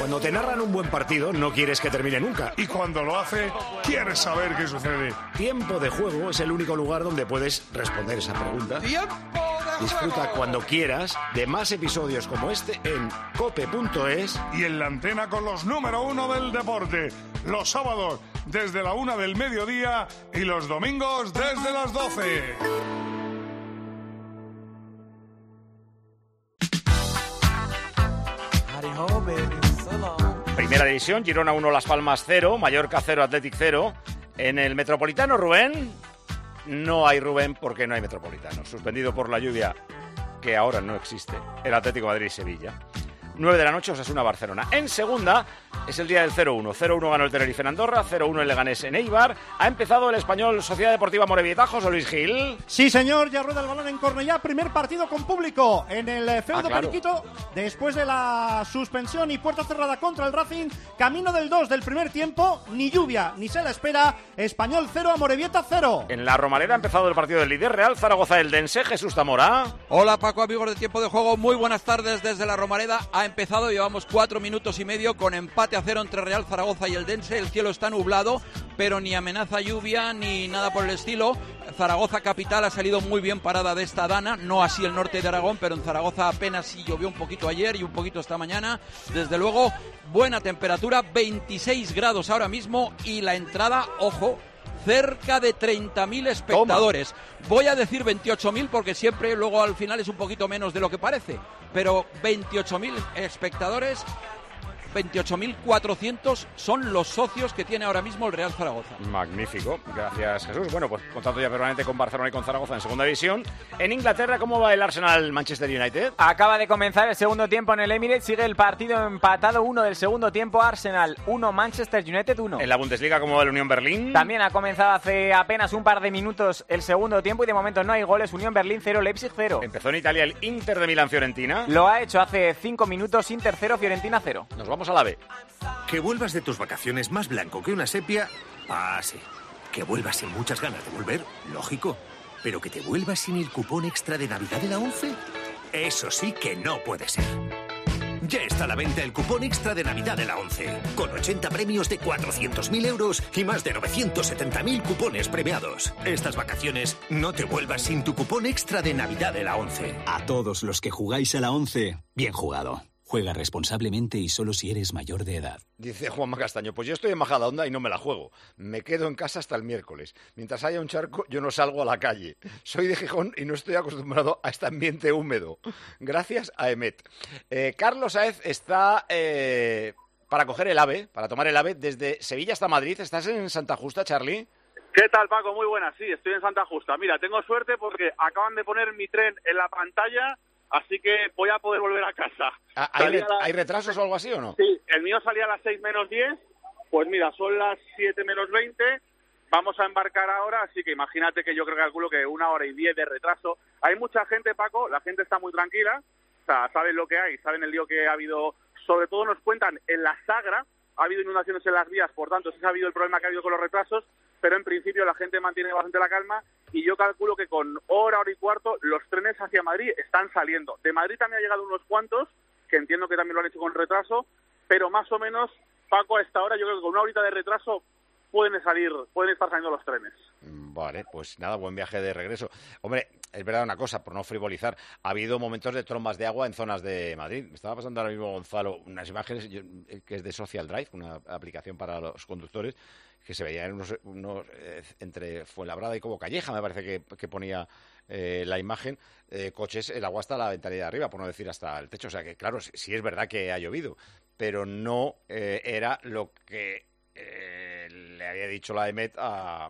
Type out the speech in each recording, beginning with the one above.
Cuando te narran un buen partido, no quieres que termine nunca. Y cuando lo hace, quieres saber qué sucede. Tiempo de Juego es el único lugar donde puedes responder esa pregunta. ¡Tiempo de juego! Disfruta cuando quieras de más episodios como este en cope.es. Y en la antena con los número 1 del deporte. Los sábados desde la 1 del mediodía y los domingos desde las 12. Primera división, Girona 1, Las Palmas 0, Mallorca 0, Athletic 0. En el Metropolitano, Rubén, no hay Rubén porque no hay Metropolitano. Suspendido por la lluvia, que ahora no existe, el Atlético de Madrid y Sevilla. 9 de la noche, Osasuna-Barcelona. En segunda, es el día del 0-1. 0-1 ganó el Tenerife en Andorra, 0-1 el Leganés en Eibar. Ha empezado el Español Sociedad Deportiva Morevieta, José Luis Gil. Sí, señor, ya rueda el balón en Cornellá. Primer partido con público en el feudo Periquito. Después de la suspensión y puerta cerrada contra el Racing, camino del 2 del primer tiempo. Ni lluvia, ni se la espera. Español 0, Amorebieta 0. En la Romareda ha empezado el partido del líder Real Zaragoza-Eldense, Jesús Zamora. Hola Paco, amigos de Tiempo de Juego, muy buenas tardes desde la Romareda. Ha empezado, llevamos 4 minutos y medio con empate a 0 entre Real Zaragoza y Eldense. El cielo está nublado, pero ni amenaza lluvia ni nada por el estilo. Zaragoza capital ha salido muy bien parada de esta dana, no así el norte de Aragón, pero en Zaragoza apenas sí llovió un poquito ayer y un poquito esta mañana. Desde luego, buena temperatura, 26 grados ahora mismo y la entrada, ojo, cerca de 30.000 espectadores. Toma. Voy a decir 28.000 porque siempre luego al final es un poquito menos de lo que parece, pero 28.000 espectadores. 28.400 son los socios que tiene ahora mismo el Real Zaragoza. Magnífico, gracias Jesús. Bueno, pues contacto ya permanente con Barcelona y con Zaragoza en segunda división. En Inglaterra, ¿cómo va el Arsenal-Manchester United? Acaba de comenzar el segundo tiempo en el Emirates, sigue el partido empatado 1 del segundo tiempo, Arsenal 1, Manchester United 1. En la Bundesliga, ¿cómo va el Unión Berlín? También ha comenzado hace apenas un par de minutos el segundo tiempo y de momento no hay goles, Unión Berlín 0, Leipzig 0. Empezó en Italia el Inter de Milán-Fiorentina. Lo ha hecho hace 5 minutos, Inter 0, Fiorentina 0. Nos vamos a la B. Que vuelvas de tus vacaciones más blanco que una sepia. Ah, sí. Que vuelvas sin muchas ganas de volver. Lógico. Pero que te vuelvas sin el cupón extra de Navidad de la ONCE. Eso sí que no puede ser. Ya está a la venta el cupón extra de Navidad de la ONCE. Con 80 premios de 400.000 euros y más de 970.000 cupones premiados. Estas vacaciones no te vuelvas sin tu cupón extra de Navidad de la ONCE. A todos los que jugáis a la ONCE, bien jugado. Juega responsablemente y solo si eres mayor de edad. Dice Juanma Castaño, pues yo estoy en Majadahonda y no me la juego. Me quedo en casa hasta el miércoles. Mientras haya un charco, yo no salgo a la calle. Soy de Gijón y no estoy acostumbrado a este ambiente húmedo. Gracias a Emet. Carlos Saez está para coger el AVE, para tomar el AVE desde Sevilla hasta Madrid. ¿Estás en Santa Justa, Charlie? ¿Qué tal, Paco? Muy buenas. Sí, estoy en Santa Justa. Mira, tengo suerte porque acaban de poner mi tren en la pantalla. Así que voy a poder volver a casa. ¿Hay retrasos o algo así o no? Sí, el mío salía a las 6 menos 10. Pues mira, son las 7 menos 20. Vamos a embarcar ahora, así que imagínate que yo calculo que 1 hora y 10 de retraso. Hay mucha gente, Paco, la gente está muy tranquila. O sea, saben lo que hay, saben el lío que ha habido. Sobre todo nos cuentan en la Sagra, ha habido inundaciones en las vías, por tanto, sí ha habido el problema que ha habido con los retrasos, pero en principio la gente mantiene bastante la calma. Y yo calculo que con hora y cuarto los trenes hacia Madrid están saliendo. De Madrid también ha llegado unos cuantos, que entiendo que también lo han hecho con retraso, pero más o menos, Paco, a esta hora yo creo que con 1 horita de retraso pueden estar saliendo los trenes. Vale, pues nada, buen viaje de regreso. Hombre, es verdad una cosa, por no frivolizar, ha habidos momentos de trombas de agua en zonas de Madrid. Me estaba pasando ahora mismo, Gonzalo, unas imágenes que es de Social Drive, una aplicación para los conductores, que se veían unos entre Fuenlabrada y Cobo Calleja, me parece que ponía la imagen, coches, el agua hasta la ventanilla de arriba, por no decir hasta el techo. O sea que, claro, sí es verdad que ha llovido, pero no era lo que le había dicho la EMET a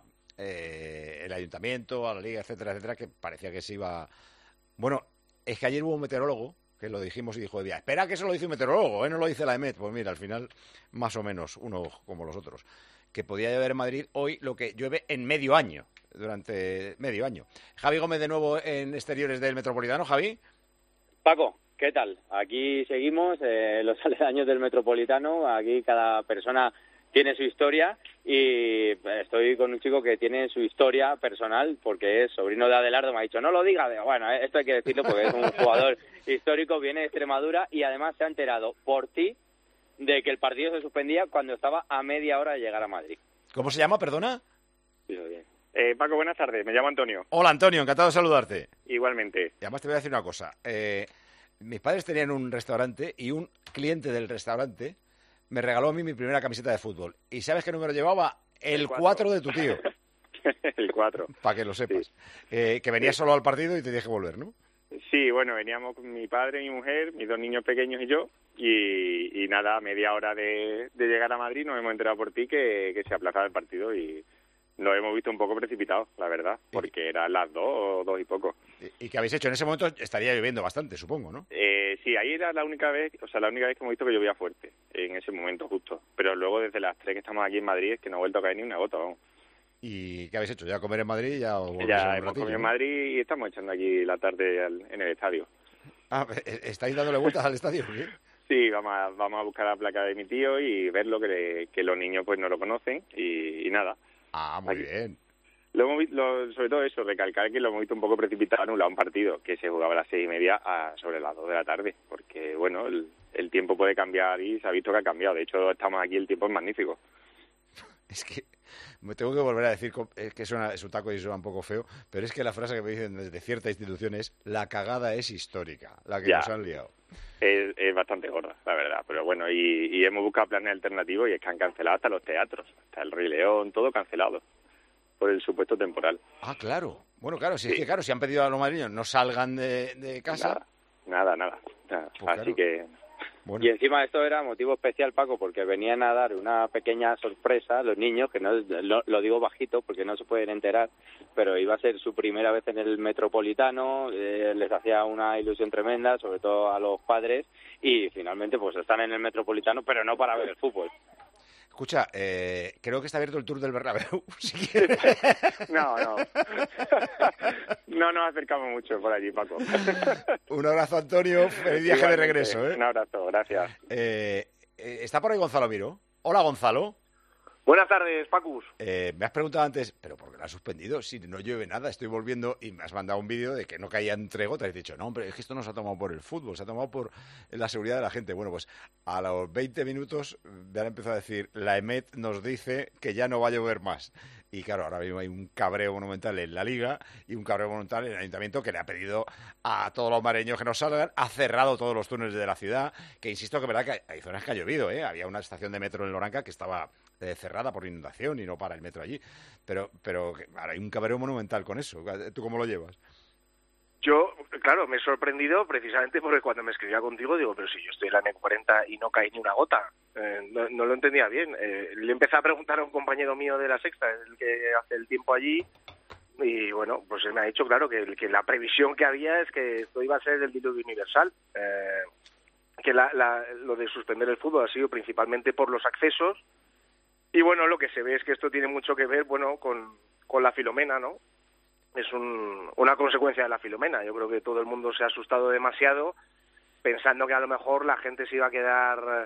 el ayuntamiento, a la liga, etcétera, etcétera, que parecía que se iba... Bueno, es que ayer hubo un meteorólogo que lo dijimos y dijo, espera que eso lo dice un meteorólogo, no lo dice la EMET. Pues mira, al final, más o menos, uno como los otros, que podía llover en Madrid hoy lo que llueve en medio año, durante medio año. Javi Gómez de nuevo en exteriores del Metropolitano. Javi. Paco, ¿qué tal? Aquí seguimos, los aledaños del Metropolitano, aquí cada persona tiene su historia y estoy con un chico que tiene su historia personal porque es sobrino de Adelardo, me ha dicho, no lo diga, bueno, esto hay que decirlo porque es un jugador histórico, viene de Extremadura y además se ha enterado por ti de que el partido se suspendía cuando estaba a media hora de llegar a Madrid. ¿Cómo se llama, perdona? Bien. Paco, buenas tardes. Me llamo Antonio. Hola, Antonio, encantado de saludarte. Igualmente. Y además te voy a decir una cosa. Mis padres tenían un restaurante y un cliente del restaurante me regaló a mí mi primera camiseta de fútbol. ¿Y sabes qué número llevaba? El 4 de tu tío. El 4. Para que lo sepas. Sí. Que venía solo al partido y te dije volver, ¿no? Sí, bueno, veníamos con mi padre, mi mujer, mis 2 niños pequeños y yo. Y nada, a media hora de llegar a Madrid nos hemos enterado por ti que se aplazaba el partido y nos hemos visto un poco precipitados, la verdad, porque eran las 2 o 2 y poco. ¿Y qué habéis hecho? En ese momento estaría lloviendo bastante, supongo, ¿no? Sí, ahí era la única vez que hemos visto que llovía fuerte, en ese momento justo. Pero luego desde las 3 que estamos aquí en Madrid es que no ha vuelto a caer ni una gota, vamos. ¿Y qué habéis hecho? ¿Ya comer en Madrid? Ya hemos comido en Madrid y estamos echando aquí la tarde en el estadio. Ah, ¿estáis dándole vueltas al estadio? ¿Sí? Sí, vamos a buscar la placa de mi tío y verlo, que los niños pues no lo conocen y nada. Ah, muy bien. Sobre todo eso, recalcar que lo hemos visto un poco precipitado, anulado un partido que se jugaba a las 6:30 sobre las 2 de la tarde, porque bueno, el tiempo puede cambiar y se ha visto que ha cambiado. De hecho, estamos aquí, el tiempo es magnífico. Es que me tengo que volver a decir que es un taco y suena un poco feo, pero es que la frase que me dicen desde cierta institución es: la cagada es histórica, la que nos han liado. Es bastante gorda, la verdad, pero bueno, y hemos buscado planes alternativos y es que han cancelado hasta los teatros, hasta el Rey León, todo cancelado por el supuesto temporal. Ah, claro. Bueno, claro, si es que si han pedido a los madrileños no salgan de casa. Nada. Pues así claro. Que... Bueno. Y encima esto era motivo especial, Paco, porque venían a dar una pequeña sorpresa a los niños, que no lo digo bajito porque no se pueden enterar, pero iba a ser su primera vez en el Metropolitano, les hacía una ilusión tremenda, sobre todo a los padres, y finalmente pues están en el Metropolitano, pero no para ver el fútbol. Escucha, creo que está abierto el Tour del Bernabéu, si quieres. No. No nos acercamos mucho por allí, Paco. Un abrazo, Antonio. Feliz viaje Igualmente, de regreso. Un abrazo, gracias. ¿Está por ahí Gonzalo Miro? Hola, Gonzalo. Buenas tardes, Pacus. Me has preguntado antes, ¿pero por qué lo has suspendido? Si no llueve nada, estoy volviendo y me has mandado un vídeo de que no caían tregotas. Y he dicho, no, hombre, es que esto no se ha tomado por el fútbol, se ha tomado por la seguridad de la gente. Bueno, pues a los 20 minutos me han empezado a decir, la EMET nos dice que ya no va a llover más. Y claro, ahora mismo hay un cabreo monumental en la Liga y un cabreo monumental en el Ayuntamiento que le ha pedido a todos los mareños que no salgan, ha cerrado todos los túneles de la ciudad, que insisto que verdad que hay zonas que ha llovido, ¿eh? Había una estación de metro en Loranca que estaba cerrada por inundación y no para el metro allí. Pero ahora hay un cabreo monumental con eso. ¿Tú cómo lo llevas? Yo, claro, me he sorprendido precisamente porque cuando me escribía contigo digo, pero si yo estoy en la N40 y no cae ni una gota. No lo entendía bien. Le empecé a preguntar a un compañero mío de La Sexta, el que hace el tiempo allí, y bueno, pues él me ha dicho, claro, que la previsión que había es que esto iba a ser el diluvio universal. Que lo de suspender el fútbol ha sido principalmente por los accesos. Y bueno, lo que se ve es que esto tiene mucho que ver, bueno, con la Filomena, ¿no? Es una consecuencia de la Filomena. Yo creo que todo el mundo se ha asustado demasiado pensando que a lo mejor la gente se iba a quedar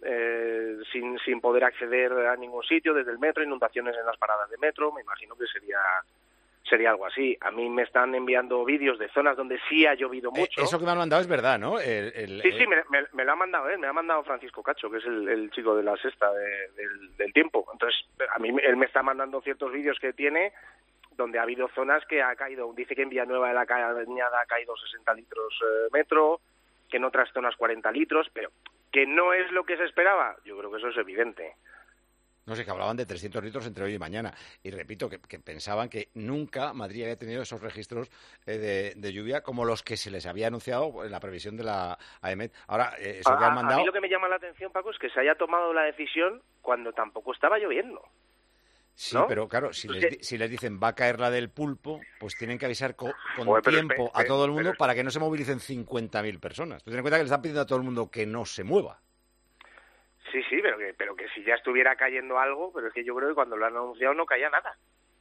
sin poder acceder a ningún sitio desde el metro, inundaciones en las paradas de metro. Me imagino que sería algo así. A mí me están enviando vídeos de zonas donde sí ha llovido mucho. Eso que me han mandado es verdad, ¿no? Sí, me lo ha mandado él, me ha mandado Francisco Cacho, que es el chico de La Sexta del tiempo. Entonces, a mí él me está mandando ciertos vídeos que tiene donde ha habido zonas que ha caído, dice que en Villanueva de la Cañada ha caído 60 litros metro, que en otras zonas 40 litros, pero que no es lo que se esperaba, yo creo que eso es evidente. No sé, que hablaban de 300 litros entre hoy y mañana. Y repito, que pensaban que nunca Madrid había tenido esos registros de lluvia como los que se les había anunciado en la previsión de la AEMET. Ahora, eso que han mandado... A mí lo que me llama la atención, Paco, es que se haya tomado la decisión cuando tampoco estaba lloviendo. Sí, ¿no? pero claro, si les dicen va a caer la del pulpo, pues tienen que avisar con pero tiempo a todo el mundo para que no se movilicen 50.000 personas. Tú ten en cuenta que le están pidiendo a todo el mundo que no se mueva. Sí, pero que si ya estuviera cayendo algo, pero es que yo creo que cuando lo han anunciado no caía nada.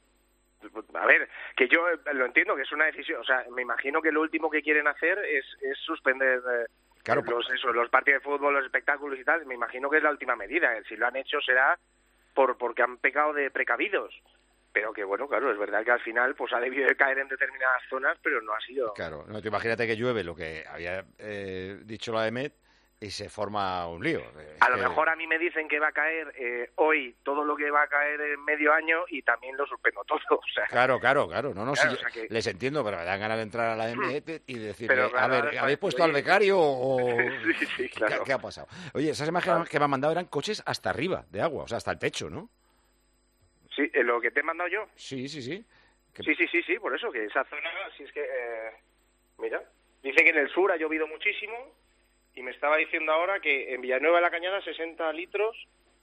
A ver, que yo lo entiendo, que es una decisión, o sea, me imagino que lo último que quieren hacer es suspender los partidos de fútbol, los espectáculos y tal. Me imagino que es la última medida. Si lo han hecho será porque han pecado de precavidos. Pero que bueno, claro, es verdad que al final pues ha debido de caer en determinadas zonas, pero no ha sido... Claro, no, te imagínate que llueve lo que había dicho la EMET Y se forma un lío. A lo mejor a mí me dicen que va a caer hoy todo lo que va a caer en medio año y también lo suspendo todo. O sea, Claro. No, claro, sí, o sea que... les entiendo, pero me dan ganas de entrar a la MT y decirle, Pero, claro, a ver, ¿habéis puesto al becario o...? Sí, claro. ¿Qué ha pasado? Oye, esas imágenes que me han mandado eran coches hasta arriba de agua, o sea, hasta el techo, ¿no? Sí, lo que te he mandado yo. Sí. Sí, por eso, que esa zona, si es que... mira, dice que en el sur ha llovido muchísimo y me estaba diciendo ahora que en Villanueva de la Cañada 60 litros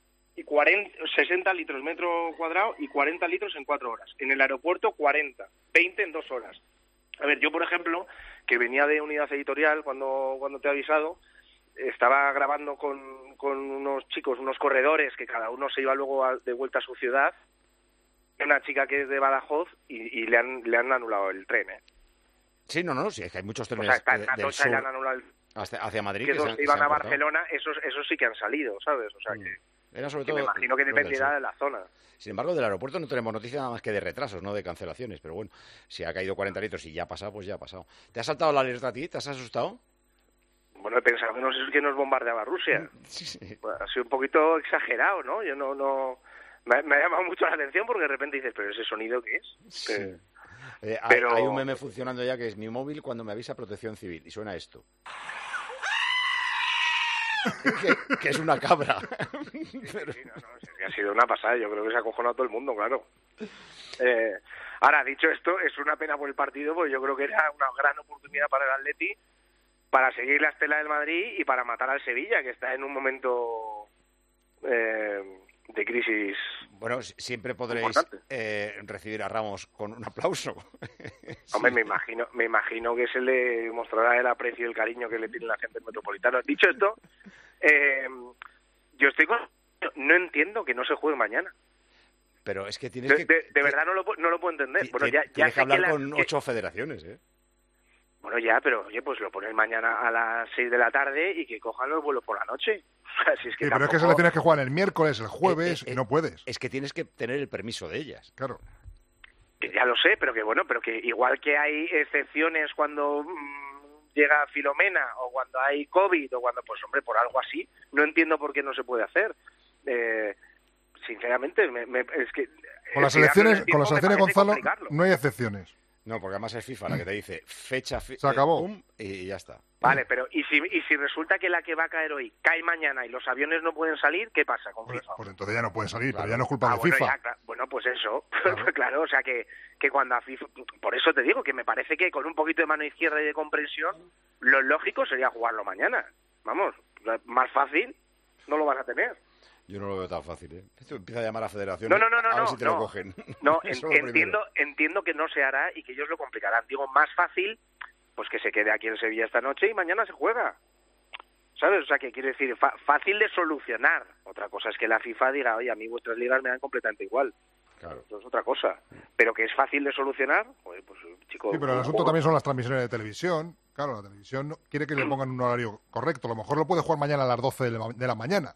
metro cuadrado y 40 litros en 4 horas. En el aeropuerto 40, 20 en 2 horas. A ver, yo por ejemplo, que venía de unidad editorial cuando te he avisado, estaba grabando con unos chicos, unos corredores, que cada uno se iba luego de vuelta a su ciudad, una chica que es de Badajoz y le han anulado el tren, ¿eh? Sí, sí, es que hay muchos trenes o sea, del sur le han anulado hacia Madrid. Que esos iban a Barcelona, esos sí que han salido, ¿sabes? O sea que... Era sobre que todo me imagino que dependerá de la zona. Sin embargo, del aeropuerto no tenemos noticia nada más que de retrasos, no de cancelaciones. Pero bueno, si ha caído 40 litros y ya ha pasado, pues ya ha pasado. ¿Te ha saltado la alerta a ti? ¿Te has asustado? Bueno, he pensado que no sé si nos bombardeaba Rusia. Sí. Ha sido un poquito exagerado, ¿no? Yo no... Me ha llamado mucho la atención porque de repente dices, ¿pero ese sonido qué es? Sí. Pero... Hay un meme funcionando ya que es mi móvil cuando me avisa Protección Civil y suena esto. que es una cabra. Pero... Sí, ha sido una pasada, yo creo que se ha acojonado todo el mundo, claro. Ahora, dicho esto, es una pena por el partido, porque yo creo que era una gran oportunidad para el Atleti para seguir la estela del Madrid y para matar al Sevilla, que está en un momento de crisis. Bueno, siempre podréis recibir a Ramos con un aplauso. Hombre, me imagino que se le mostrará el aprecio y el cariño que le tiene la gente del Metropolitano. Dicho esto, yo no entiendo que no se juegue mañana. Pero es que tienes de verdad no lo puedo entender. Bueno, ya tienes que hablar con 8 federaciones, ¿eh? Bueno, ya, pero oye, pues lo pones mañana a las 6 de la tarde y que cojan los vuelos por la noche. O sea, si es que pero es que se le tienes que jugar el miércoles, el jueves, y no puedes. Es que tienes que tener el permiso de ellas. Claro. Que ya lo sé, pero que igual que hay excepciones cuando llega Filomena o cuando hay COVID o cuando, pues hombre, por algo así, no entiendo por qué no se puede hacer. Sinceramente, es que... Con las elecciones, Gonzalo, no hay excepciones. No, porque además es FIFA la que te dice fecha, se acabó y ya está. Vale, pero ¿y si resulta que la que va a caer hoy cae mañana y los aviones no pueden salir, qué pasa con FIFA? Pues entonces ya no pueden salir, claro. Pero ya no es culpa de FIFA. Bueno, pues eso, claro, o sea que cuando a FIFA... Por eso te digo que me parece que con un poquito de mano izquierda y de comprensión, lo lógico sería jugarlo mañana. Vamos, más fácil no lo vas a tener. Yo no lo veo tan fácil, ¿eh? Esto empieza a llamar a la federación a ver si te lo cogen. No, entiendo que no se hará y que ellos lo complicarán. Digo, más fácil, pues que se quede aquí en Sevilla esta noche y mañana se juega. ¿Sabes? O sea, que quiere decir, fácil de solucionar. Otra cosa es que la FIFA diga, oye, a mí vuestras ligas me dan completamente igual. Claro. Eso es otra cosa. Pero que es fácil de solucionar, pues chico... Sí, pero el asunto también son las transmisiones de televisión. Claro, la televisión quiere que le pongan un horario correcto. A lo mejor lo puede jugar mañana a las 12 de la mañana.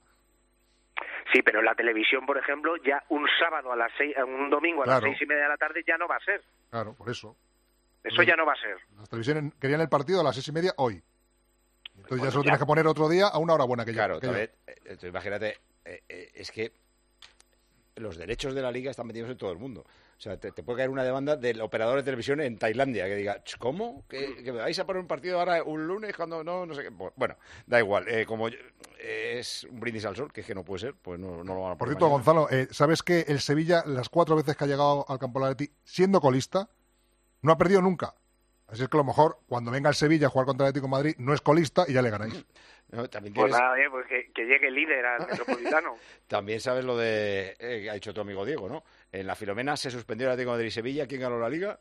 Sí, pero la televisión, por ejemplo, ya un sábado a las 6, un domingo a las 6:30 de la tarde ya no va a ser. Claro, por eso. Eso ya no va a ser. Las televisiones querían el partido a las 6:30 hoy. Entonces ya se lo tienes que poner otro día a una hora buena que claro, imagínate, es que los derechos de la liga están metidos en todo el mundo. O sea, te puede caer una demanda del operador de televisión en Tailandia que diga, ¿cómo? ¿Que me vais a poner un partido ahora un lunes cuando no sé qué? Bueno, da igual. Como es un brindis al sol, que es que no puede ser, pues no lo van a poner. Por cierto, Gonzalo, ¿sabes que el Sevilla, las 4 veces que ha llegado al campo del Atleti, siendo colista, no ha perdido nunca? Así es que a lo mejor cuando venga el Sevilla a jugar contra el Atlético de Madrid no es colista y ya le ganáis. No, también pues nada, pues que llegue el líder al Metropolitano. También sabes lo de que ha dicho tu amigo Diego, ¿no? En la Filomena se suspendió el Atlético de Madrid y Sevilla. ¿Quién ganó la Liga?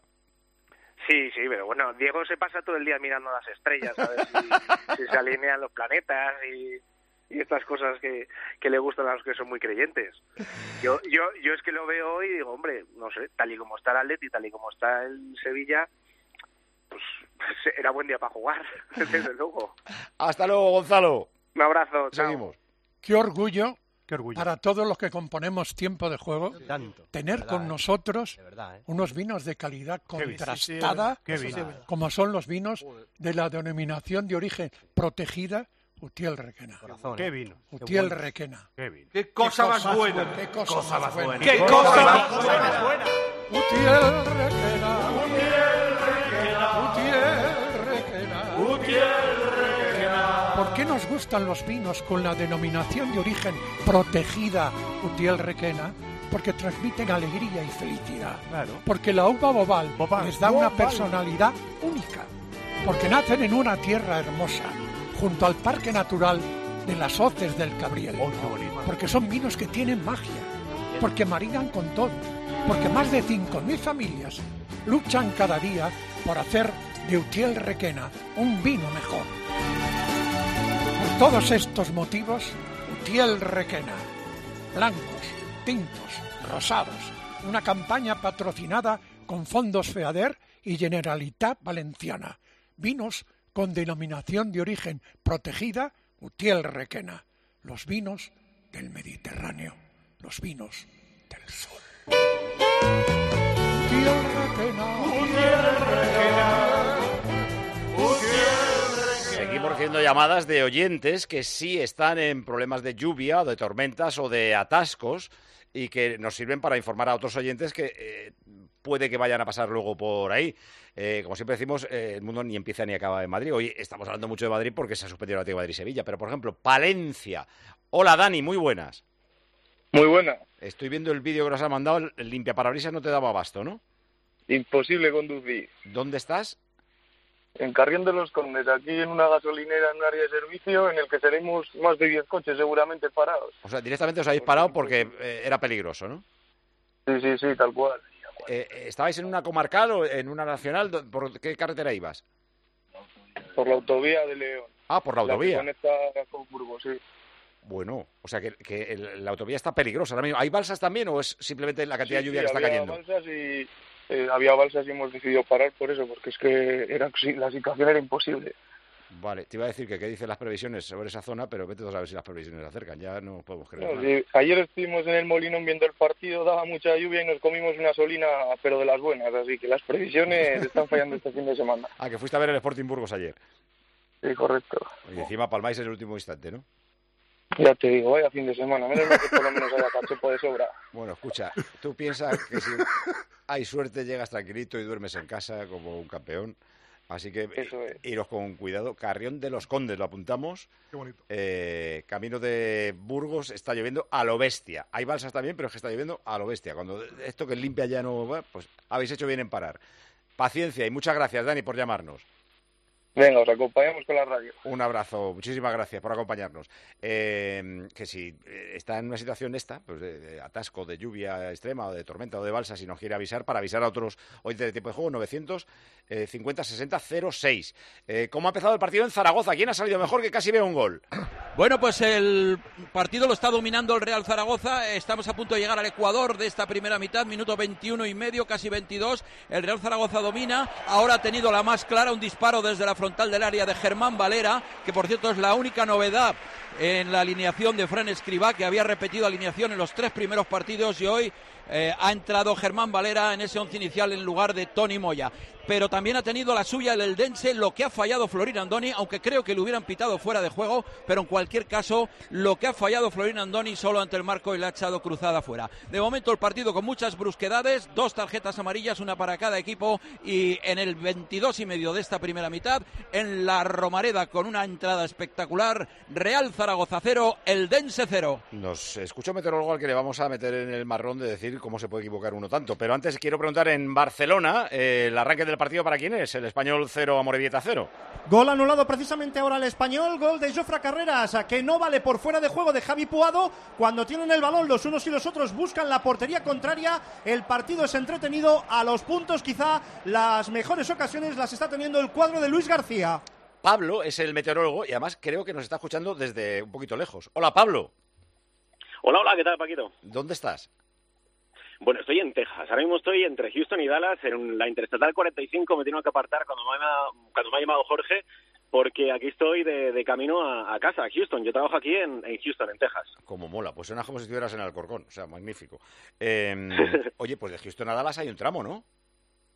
Sí, pero bueno, Diego se pasa todo el día mirando las estrellas a ver si se alinean los planetas y estas cosas que le gustan a los que son muy creyentes. Yo es que lo veo hoy y digo, hombre, no sé, tal y como está el Atleti, tal y como está el Sevilla, pues era buen día para jugar, desde luego. Hasta luego, Gonzalo. Un abrazo, chao. Seguimos. Qué orgullo para todos los que componemos Tiempo de Juego, tener con nosotros unos vinos de calidad contrastada, como son los vinos de la denominación de origen protegida, Utiel Requena. ¿Qué vino? Utiel Requena. ¿Qué vino? ¿Qué cosa más buena? ¿Qué cosa más buena? ¿Qué cosa más buena? Utiel Requena. Utiel Requena. Utiel Requena. Utiel Requena. ¿Por qué nos gustan los vinos con la denominación de origen protegida Utiel Requena? Porque transmiten alegría y felicidad. Claro. Porque la uva Bobal les da una personalidad única. Porque nacen en una tierra hermosa, junto al Parque Natural de las Hoces del Cabriel. Oh, qué bonito. Porque son vinos que tienen magia. Porque maridan con todo. Porque más de 5.000 familias luchan cada día por hacer de Utiel Requena un vino mejor. Por todos estos motivos, Utiel Requena. Blancos, tintos, rosados. Una campaña patrocinada con fondos FEADER y Generalitat Valenciana. Vinos con denominación de origen protegida, Utiel Requena. Los vinos del Mediterráneo. Los vinos del sol. Utiel Requena. Utiel Requena. Seguimos recibiendo llamadas de oyentes que sí están en problemas de lluvia, de tormentas o de atascos y que nos sirven para informar a otros oyentes que puede que vayan a pasar luego por ahí. Como siempre decimos, el mundo ni empieza ni acaba en Madrid. Hoy estamos hablando mucho de Madrid porque se ha suspendido la Liga Madrid-Sevilla, pero por ejemplo, Palencia. Hola Dani, muy buenas. Muy buena. Estoy viendo el vídeo que nos ha mandado, el limpiaparabrisas no te daba abasto, ¿no? Imposible conducir. ¿Dónde estás? En Carrión de los Condes, aquí en una gasolinera, en un área de servicio, en el que seremos más de 10 coches seguramente parados. O sea, directamente os habéis parado porque era peligroso, ¿no? Sí, tal cual. ¿Estabais en una comarcal o en una nacional? ¿Por qué carretera ibas? Por la autovía de León. Ah, por la autovía. La que conecta con Burgos, sí. Bueno, o sea que la autovía está peligrosa ahora mismo. ¿Hay balsas también o es simplemente la cantidad de lluvia que está cayendo? Había balsas y hemos decidido parar por eso, porque es que la situación era imposible. Vale, te iba a decir que qué dicen las previsiones sobre esa zona, pero vete a saber si las previsiones se acercan, ya no podemos creer. Sí, ayer estuvimos en el Molinón viendo el partido, daba mucha lluvia y nos comimos una solina, pero de las buenas, así que las previsiones están fallando este fin de semana. Ah, que fuiste a ver el Sporting Burgos ayer. Sí, correcto. Y encima palmáis en el último instante, ¿no? Ya te digo, vaya fin de semana, menos mal que por lo menos haya cachopo de sobra. Bueno, escucha, tú piensas que si hay suerte llegas tranquilito y duermes en casa como un campeón. Así que iros con cuidado. Carrión de los Condes, lo apuntamos. Qué bonito. Camino de Burgos, está lloviendo a lo bestia. Hay balsas también, pero es que está lloviendo a lo bestia. Cuando esto que limpia ya no va, pues habéis hecho bien en parar. Paciencia y muchas gracias, Dani, por llamarnos. Venga, os acompañamos con la radio. Un abrazo, muchísimas gracias por acompañarnos. Que si está en una situación pues de atasco, de lluvia extrema o de tormenta o de balsa, si nos quiere avisar, para avisar a otros oyentes de Tiempo de Juego, 950-60-06. ¿Cómo ha empezado el partido en Zaragoza? ¿Quién ha salido mejor, que casi veo un gol? Bueno, pues el partido lo está dominando el Real Zaragoza. Estamos a punto de llegar al Ecuador de esta primera mitad, minuto 21 y medio, casi 22. El Real Zaragoza domina. Ahora ha tenido la más clara, un disparo desde la frontal del área de Germán Valera, que por cierto es la única novedad en la alineación de Fran Escribá, que había repetido alineación en los 3 primeros partidos y hoy ha entrado Germán Valera en ese once inicial en lugar de Toni Moya. Pero también ha tenido la suya el eldense, lo que ha fallado Florín Andoni, aunque creo que le hubieran pitado fuera de juego, pero en cualquier caso, lo que ha fallado Florín Andoni solo ante el marco y le ha echado cruzada fuera. De momento el partido con muchas brusquedades, 2 tarjetas amarillas, una para cada equipo, y en el 22 y medio de esta primera mitad, en la Romareda con una entrada espectacular, Real Zaragoza 0, eldense 0. Nos escucha un meteorólogo al que le vamos a meter en el marrón de decir cómo se puede equivocar uno tanto, pero antes quiero preguntar en Barcelona, el arranque del partido para quién es, el Español 0, Amorebieta 0. Gol anulado precisamente ahora al Español, gol de Jofre Carreras, que no vale por fuera de juego de Javi Puado. Cuando tienen el balón los unos y los otros buscan la portería contraria, el partido es entretenido, a los puntos quizá las mejores ocasiones las está teniendo el cuadro de Luis García. Pablo es el meteorólogo y además creo que nos está escuchando desde un poquito lejos. Hola, Pablo. Hola, ¿qué tal, Paquito? ¿Dónde estás? Bueno, estoy en Texas. Ahora mismo estoy entre Houston y Dallas, en la Interestatal 45. Me tengo que apartar cuando me ha llamado Jorge, porque aquí estoy de camino a casa, a Houston. Yo trabajo aquí en Houston, en Texas. Como mola, pues suena como si estuvieras en Alcorcón, o sea, magnífico. Oye, pues de Houston a Dallas hay un tramo, ¿no?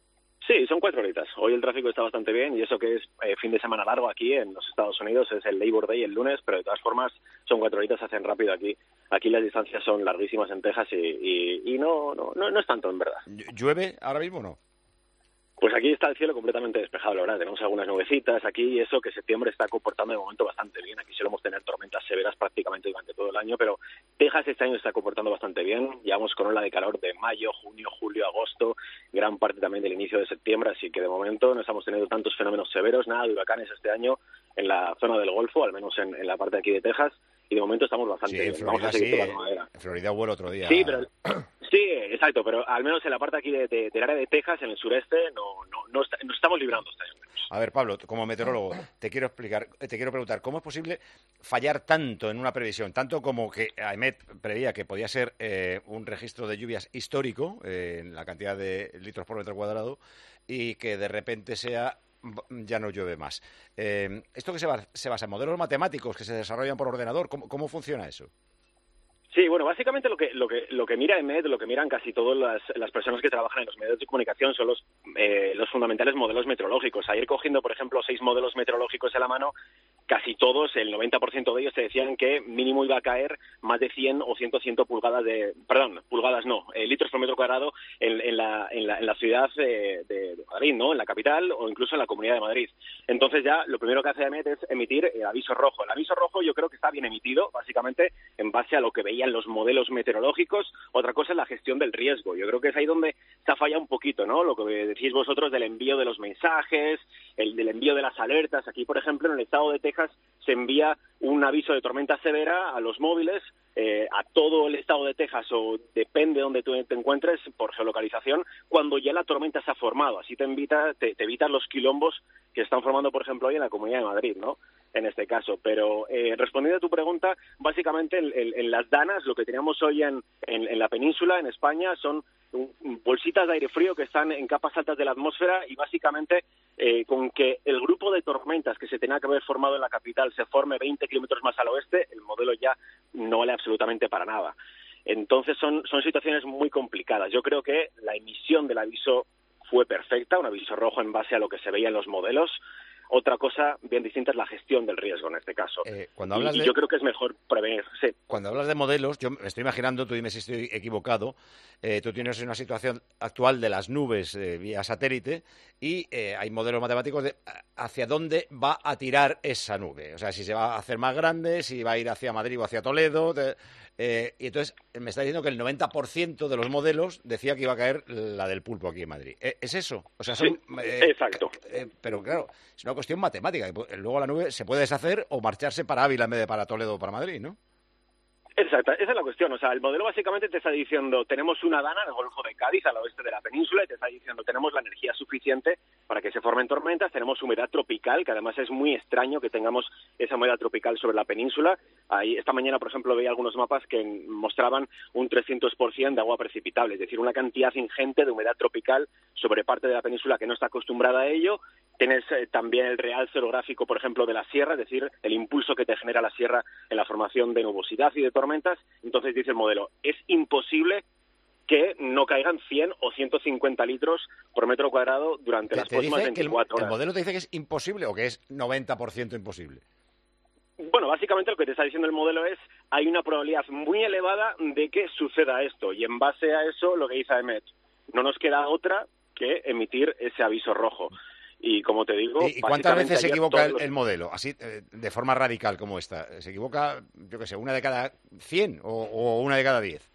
Sí, son 4 horitas. Hoy el tráfico está bastante bien y eso que es fin de semana largo aquí en los Estados Unidos, es el Labor Day el lunes, pero de todas formas son 4 horitas, se hacen rápido aquí. Aquí las distancias son larguísimas en Texas y no es tanto, en verdad. ¿Llueve ahora mismo o no? Pues aquí está el cielo completamente despejado, la verdad. Tenemos algunas nubecitas aquí y eso que septiembre está comportando de momento bastante bien. Aquí solemos tener tormentas severas prácticamente durante todo el año, pero Texas este año está comportando bastante bien. Llevamos con ola de calor de mayo, junio, julio, agosto, gran parte también del inicio de septiembre, así que de momento no estamos teniendo tantos fenómenos severos, nada de huracanes este año en la zona del Golfo, al menos en la parte de aquí de Texas, y de momento estamos bastante bien. Florida, vamos a seguir toda la madera. En Florida hubo el otro día. Sí, pero... Sí, exacto, pero al menos en la parte aquí del área de Texas, en el sureste, nos estamos librando este año. A ver, Pablo, como meteorólogo, te quiero preguntar, ¿cómo es posible fallar tanto en una previsión? Tanto como que AEMET preveía que podía ser un registro de lluvias histórico, en la cantidad de litros por metro cuadrado, y que de repente ya no llueve más. ¿Esto que se basa en modelos matemáticos que se desarrollan por ordenador? ¿Cómo funciona eso? Sí, bueno, básicamente lo que mira EMET, lo que miran casi todas las personas que trabajan en los medios de comunicación son los fundamentales modelos meteorológicos. A ir cogiendo, por ejemplo, 6 modelos meteorológicos en la mano, casi todos, el 90% de ellos te decían que mínimo iba a caer más de 100 o 100 pulgadas litros por metro cuadrado en la ciudad de Madrid, ¿no? En la capital o incluso en la Comunidad de Madrid. Entonces ya lo primero que hace EMET es emitir el aviso rojo. El aviso rojo yo creo que está bien emitido, básicamente, en base a lo que veían los modelos meteorológicos. Otra cosa es la gestión del riesgo. Yo creo que es ahí donde se ha fallado un poquito, ¿no? Lo que decís vosotros del envío de los mensajes, del envío de las alertas. Aquí, por ejemplo, en el estado de Texas se envía un aviso de tormenta severa a los móviles, a todo el estado de Texas, o depende de donde tú te encuentres por geolocalización, cuando ya la tormenta se ha formado. Así te evitas los quilombos que están formando, por ejemplo, hoy en la Comunidad de Madrid, ¿no? En este caso. Pero respondiendo a tu pregunta, básicamente en las danas, lo que teníamos hoy en la península, en España, son bolsitas de aire frío que están en capas altas de la atmósfera y básicamente con que el grupo de tormentas que se tenía que haber formado en la capital se forme 20 kilómetros más al oeste, el modelo ya no vale absolutamente para nada. Entonces son situaciones muy complicadas. Yo creo que la emisión del aviso fue perfecta, un aviso rojo en base a lo que se veía en los modelos. Otra cosa bien distinta es la gestión del riesgo en este caso. Yo creo que es mejor prevenir. Sí. Cuando hablas de modelos, yo me estoy imaginando, tú dime si estoy equivocado, tú tienes una situación actual de las nubes vía satélite y hay modelos matemáticos de hacia dónde va a tirar esa nube. O sea, si se va a hacer más grande, si va a ir hacia Madrid o hacia Toledo. Y entonces me está diciendo que el 90% de los modelos decía que iba a caer la del pulpo aquí en Madrid. ¿Es eso? O sea, sí, exacto. Pero claro, es una cuestión matemática. Luego la nube se puede deshacer o marcharse para Ávila en vez de para Toledo o para Madrid, ¿no? Exacto, esa es la cuestión. O sea, el modelo básicamente te está diciendo, tenemos una dana en el Golfo de Cádiz, al oeste de la península, y te está diciendo, tenemos la energía suficiente para que se formen tormentas, tenemos humedad tropical, que además es muy extraño que tengamos esa humedad tropical sobre la península. Ahí, esta mañana, por ejemplo, veía algunos mapas que mostraban un 300% de agua precipitable, es decir, una cantidad ingente de humedad tropical sobre parte de la península que no está acostumbrada a ello. Tienes también el realce orográfico, por ejemplo, de la sierra, es decir, el impulso que te genera la sierra en la formación de nubosidad y de tormentas. Entonces dice el modelo, es imposible que no caigan 100 o 150 litros por metro cuadrado durante las próximas 24 horas. ¿El modelo te dice que es imposible o que es 90% imposible? Bueno, básicamente lo que te está diciendo el modelo es hay una probabilidad muy elevada de que suceda esto y en base a eso lo que dice AEMET, no nos queda otra que emitir ese aviso rojo. Y como te digo... ¿Y cuántas veces se equivoca el modelo? Así, de forma radical como esta. ¿Se equivoca, yo qué sé, una de cada 100 o una de cada 10?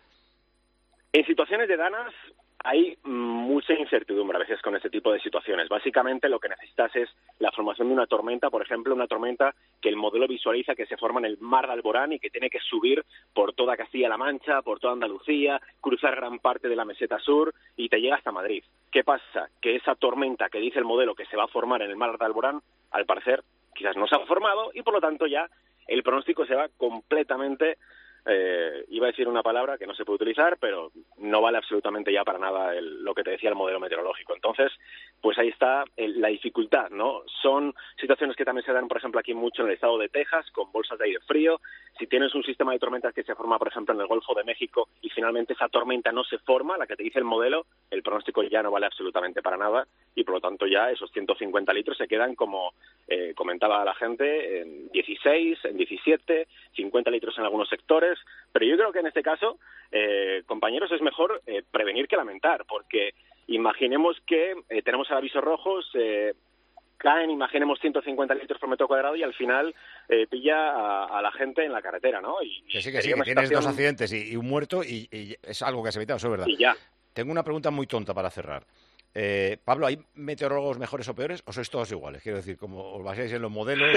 En situaciones de danas hay mucha incertidumbre a veces con este tipo de situaciones. Básicamente lo que necesitas es la formación de una tormenta, por ejemplo, una tormenta que el modelo visualiza que se forma en el mar de Alborán y que tiene que subir por toda Castilla-La Mancha, por toda Andalucía, cruzar gran parte de la meseta sur y te llega hasta Madrid. ¿Qué pasa? Que esa tormenta que dice el modelo que se va a formar en el mar de Alborán, al parecer, quizás no se ha formado y por lo tanto ya el pronóstico se va completamente... iba a decir una palabra que no se puede utilizar, pero no vale absolutamente ya para nada lo que te decía el modelo meteorológico. Entonces, pues ahí está la dificultad, ¿no? Son situaciones que también se dan, por ejemplo, aquí mucho en el estado de Texas, con bolsas de aire frío. Si tienes un sistema de tormentas que se forma, por ejemplo, en el Golfo de México y finalmente esa tormenta no se forma, la que te dice el modelo, el pronóstico ya no vale absolutamente para nada y por lo tanto ya esos 150 litros se quedan, como comentaba la gente, en 16, en 17, 50 litros en algunos sectores, pero yo creo que en este caso, compañeros, es mejor prevenir que lamentar, porque imaginemos que tenemos el aviso rojos, caen, imaginemos 150 litros por metro cuadrado y al final pilla a la gente en la carretera, ¿no? Que sí, que tienes dos accidentes y un muerto y es algo que has evitado, eso es verdad. Y ya. Tengo una pregunta muy tonta para cerrar. Pablo, ¿hay meteorólogos mejores o peores o sois todos iguales? Quiero decir, como os basáis en los modelos...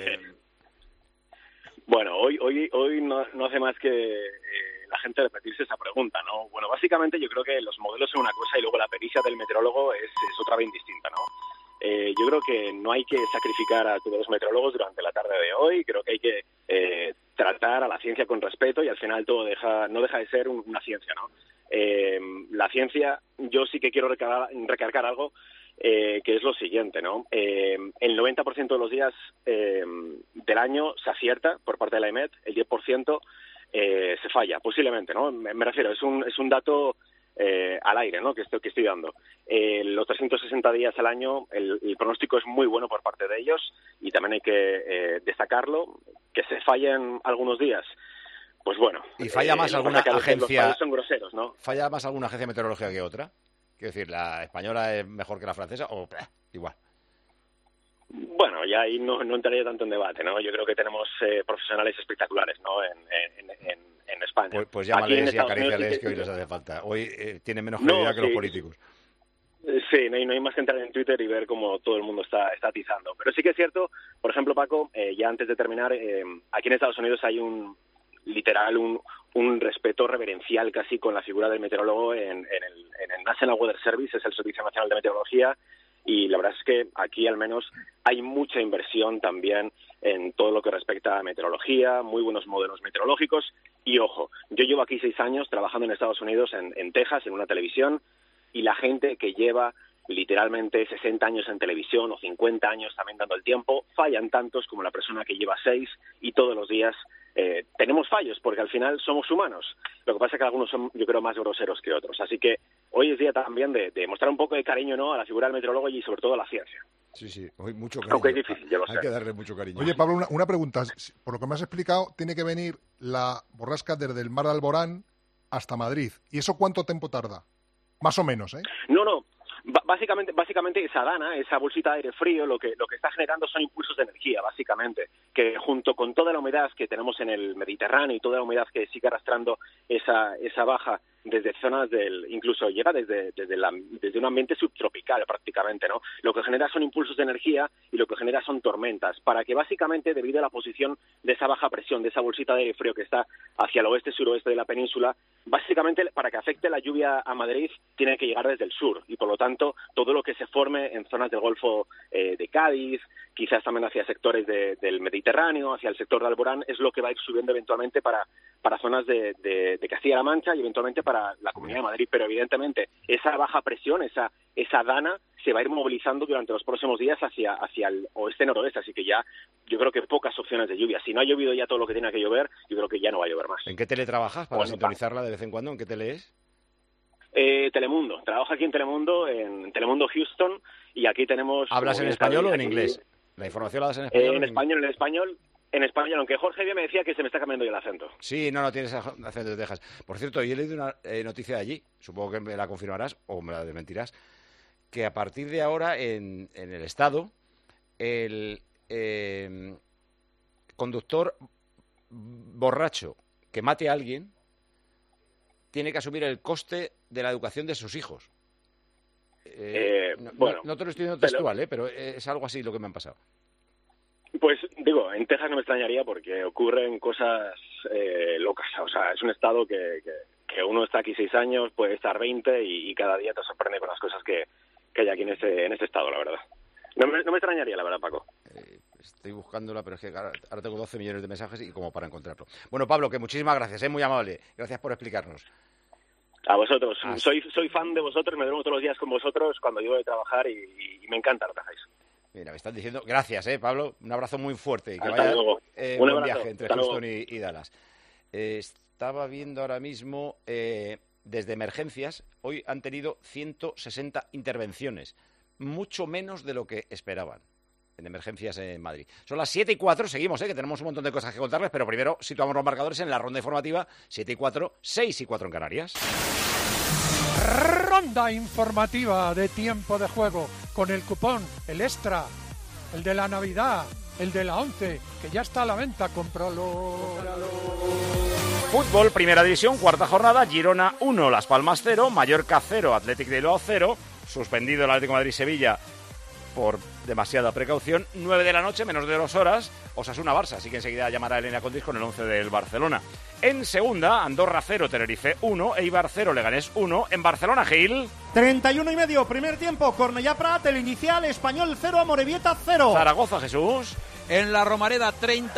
Bueno, hoy no hace más que la gente repetirse esa pregunta, ¿no? Bueno, básicamente yo creo que los modelos son una cosa y luego la pericia del meteorólogo es otra bien distinta, ¿no? Yo creo que no hay que sacrificar a todos los meteorólogos durante la tarde de hoy, creo que hay que tratar a la ciencia con respeto y al final todo no deja de ser una ciencia, ¿no? La ciencia, yo sí que quiero recargar algo, que es lo siguiente, ¿no? El 90% de los días del año se acierta por parte de la EMET, el 10% se falla, posiblemente, ¿no? Me refiero, es un dato al aire, ¿no? que estoy dando. Los 360 días al año, el pronóstico es muy bueno por parte de ellos y también hay que destacarlo, que se fallen algunos días. Pues bueno. ¿Y falla más alguna agencia? Son groseros, ¿no? ¿Falla más alguna agencia meteorológica que otra? Quiero decir, ¿la española es mejor que la francesa o igual? Bueno, ya ahí no entraría tanto en debate, ¿no? Yo creo que tenemos profesionales espectaculares, ¿no? En España. Pues llámales y acaríciales que hoy les hace falta. Hoy tienen menos credibilidad que los políticos. Sí, no hay más que entrar en Twitter y ver cómo todo el mundo está atizando. Pero sí que es cierto, por ejemplo, Paco, ya antes de terminar, aquí en Estados Unidos hay un respeto reverencial casi con la figura del meteorólogo en el National Weather Service, es el Servicio Nacional de Meteorología, y la verdad es que aquí al menos hay mucha inversión también en todo lo que respecta a meteorología, muy buenos modelos meteorológicos, y ojo, yo llevo aquí 6 años trabajando en Estados Unidos, en Texas, en una televisión, y la gente que lleva literalmente 60 años en televisión o 50 años también dando el tiempo, fallan tantos como la persona que lleva 6 y todos los días tenemos fallos porque al final somos humanos. Lo que pasa es que algunos son, yo creo, más groseros que otros. Así que hoy es día también de mostrar un poco de cariño, ¿no?, a la figura del meteorólogo y sobre todo a la ciencia. Sí, hoy mucho cariño. Aunque es difícil, yo lo sé. Hay que darle mucho cariño. Oye, Pablo, una pregunta. Por lo que me has explicado, tiene que venir la borrasca desde el mar de Alborán hasta Madrid. ¿Y eso cuánto tiempo tarda? Más o menos, ¿eh? No. Básicamente esa dana, esa bolsita de aire frío, lo que está generando son impulsos de energía, básicamente, que junto con toda la humedad que tenemos en el Mediterráneo y toda la humedad que sigue arrastrando esa baja desde zonas incluso llega desde un ambiente subtropical prácticamente, ¿no? Lo que genera son impulsos de energía y lo que genera son tormentas, para que básicamente, debido a la posición de esa baja presión, de esa bolsita de aire frío que está hacia el oeste-suroeste de la península, básicamente para que afecte la lluvia a Madrid tiene que llegar desde el sur y por lo tanto todo lo que se forme en zonas del Golfo de Cádiz, quizás también hacia sectores del Mediterráneo, hacia el sector de Alborán, es lo que va a ir subiendo eventualmente para zonas de Castilla-La Mancha y eventualmente para la Comunidad de Madrid, pero evidentemente esa baja presión, esa dana se va a ir movilizando durante los próximos días hacia el oeste-noroeste, así que ya yo creo que pocas opciones de lluvia. Si no ha llovido ya todo lo que tiene que llover, yo creo que ya no va a llover más. ¿En qué tele trabajas para sintonizarla de vez en cuando? ¿En qué tele es? Telemundo. Trabajo aquí en Telemundo Houston, y aquí tenemos... ¿Hablas en español o en inglés? ¿La información la das en español? En español, aunque Jorge me decía que se me está cambiando ya el acento. Sí, no tienes acento de Texas. Por cierto, yo he leído una noticia de allí, supongo que me la confirmarás o me la desmentirás, que a partir de ahora en el Estado el conductor borracho que mate a alguien tiene que asumir el coste de la educación de sus hijos. No te lo estoy diciendo textual, pero es algo así lo que me han pasado. Pues digo, en Texas no me extrañaría porque ocurren cosas locas. O sea, es un estado que uno está aquí 6 años, puede estar 20 y cada día te sorprende con las cosas que hay aquí en este estado, la verdad. No me extrañaría, la verdad, Paco. Estoy buscándola, pero es que ahora tengo 12 millones de mensajes y como para encontrarlo. Bueno, Pablo, que muchísimas gracias, muy amable. Gracias por explicarnos. A vosotros. Soy fan de vosotros, me duermo todos los días con vosotros cuando llego de trabajar y me encanta lo que hacéis. Mira, me están diciendo... Gracias, Pablo. Un abrazo muy fuerte y que Hasta vaya luego. Buen viaje entre Houston y Dallas. Estaba viendo ahora mismo, desde emergencias, hoy han tenido 160 intervenciones mucho menos de lo que esperaban en emergencias en Madrid. Son las 7:04, seguimos, que tenemos un montón de cosas que contarles, pero primero situamos los marcadores en la ronda informativa. 7:04, 6:04 en Canarias. Ronda informativa de tiempo de juego con el cupón, el extra, el de la Navidad, el de la 11, que ya está a la venta, cómpralo. Fútbol, primera división, cuarta jornada, Girona 1, Las Palmas 0, Mallorca 0, Athletic de Bilbao 0, suspendido el Atlético de Madrid-Sevilla por demasiada precaución, 9 de la noche, menos de 2 horas, Osasuna-Barça, así que enseguida llamará Elena Condis con el 11 del Barcelona. En segunda, Andorra 0, Tenerife 1, Eibar 0, Leganés 1, en Barcelona, Gil. 31:30, primer tiempo, Cornellá Prat, el inicial, Español 0, Amorebieta 0. Zaragoza, Jesús. En la Romareda,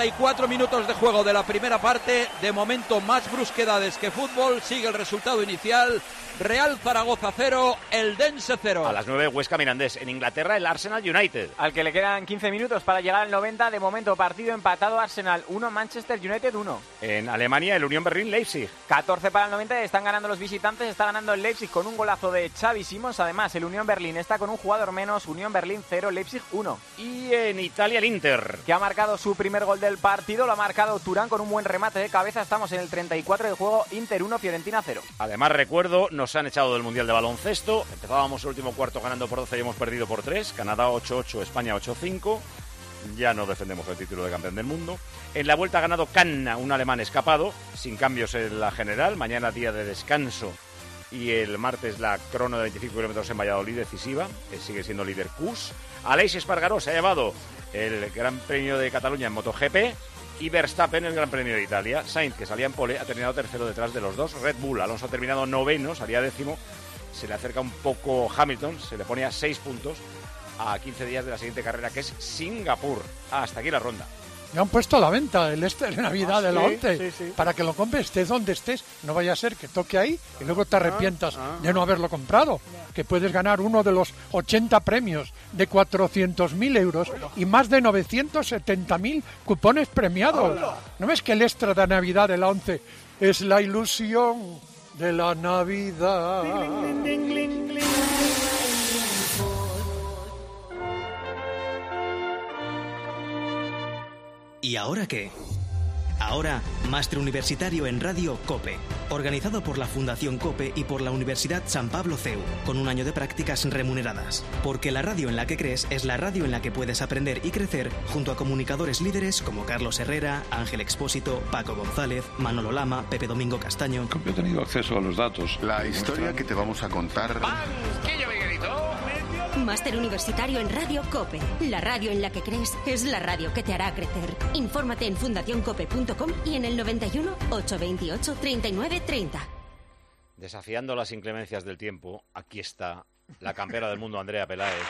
34 minutos de juego de la primera parte. De momento, más brusquedades que fútbol. Sigue el resultado inicial. Real Zaragoza 0, Eldense 0. A las 9, Huesca Mirandés. En Inglaterra, el Arsenal United. Al que le quedan 15 minutos para llegar al 90. De momento, partido empatado, Arsenal 1, Manchester United 1. En Alemania, el Unión Berlín-Leipzig. 14 para el 90. Están ganando los visitantes. Está ganando el Leipzig con un golazo de Xavi Simons. Además, el Unión Berlín está con un jugador menos. Unión Berlín 0, Leipzig 1. Y en Italia, el Inter, que ha marcado su primer gol del partido. Lo ha marcado Turán con un buen remate de cabeza. Estamos en el 34 de juego. Inter 1, Fiorentina 0. Además, recuerdo, nos han echado del Mundial de baloncesto. Empezábamos el último cuarto ganando por 12 y hemos perdido por 3. Canadá 8-8, España 8-5. Ya no defendemos el título de campeón del mundo. En la vuelta ha ganado Canna, un alemán escapado, sin cambios en la general. Mañana día de descanso. Y el martes la crono de 25 kilómetros en Valladolid decisiva. Sigue siendo líder Kuss. Aleix Espargaró se ha llevado el Gran Premio de Cataluña en MotoGP. Y Verstappen el Gran Premio de Italia. Sainz, que salía en pole, ha terminado tercero detrás de los dos. Red Bull, Alonso ha terminado noveno, salía décimo. Se le acerca un poco Hamilton, se le pone a 6 puntos a 15 días de la siguiente carrera, que es Singapur. Hasta aquí la ronda. Ya han puesto a la venta el de Navidad de la 11, para que lo compres, estés donde estés. No vaya a ser que toque ahí y luego te arrepientas de no haberlo comprado. Que puedes ganar uno de los 80 premios de 400.000 euros y más de 970.000 cupones premiados. ¿No ves que el extra de Navidad de la 11 es la ilusión de la Navidad? ¿Y ahora qué? Ahora, Máster Universitario en Radio COPE, organizado por la Fundación COPE y por la Universidad San Pablo CEU, con un año de prácticas remuneradas. Porque la radio en la que crees es la radio en la que puedes aprender y crecer junto a comunicadores líderes como Carlos Herrera, Ángel Expósito, Paco González, Manolo Lama, Pepe Domingo Castaño. Yo he tenido acceso a los datos. La historia que te vamos a contar... Máster Universitario en Radio COPE. La radio en la que crees es la radio que te hará crecer. Infórmate en fundacioncope.com y en el 91 828 39 30. Desafiando las inclemencias del tiempo, aquí está la campeona del mundo, Andrea Peláez.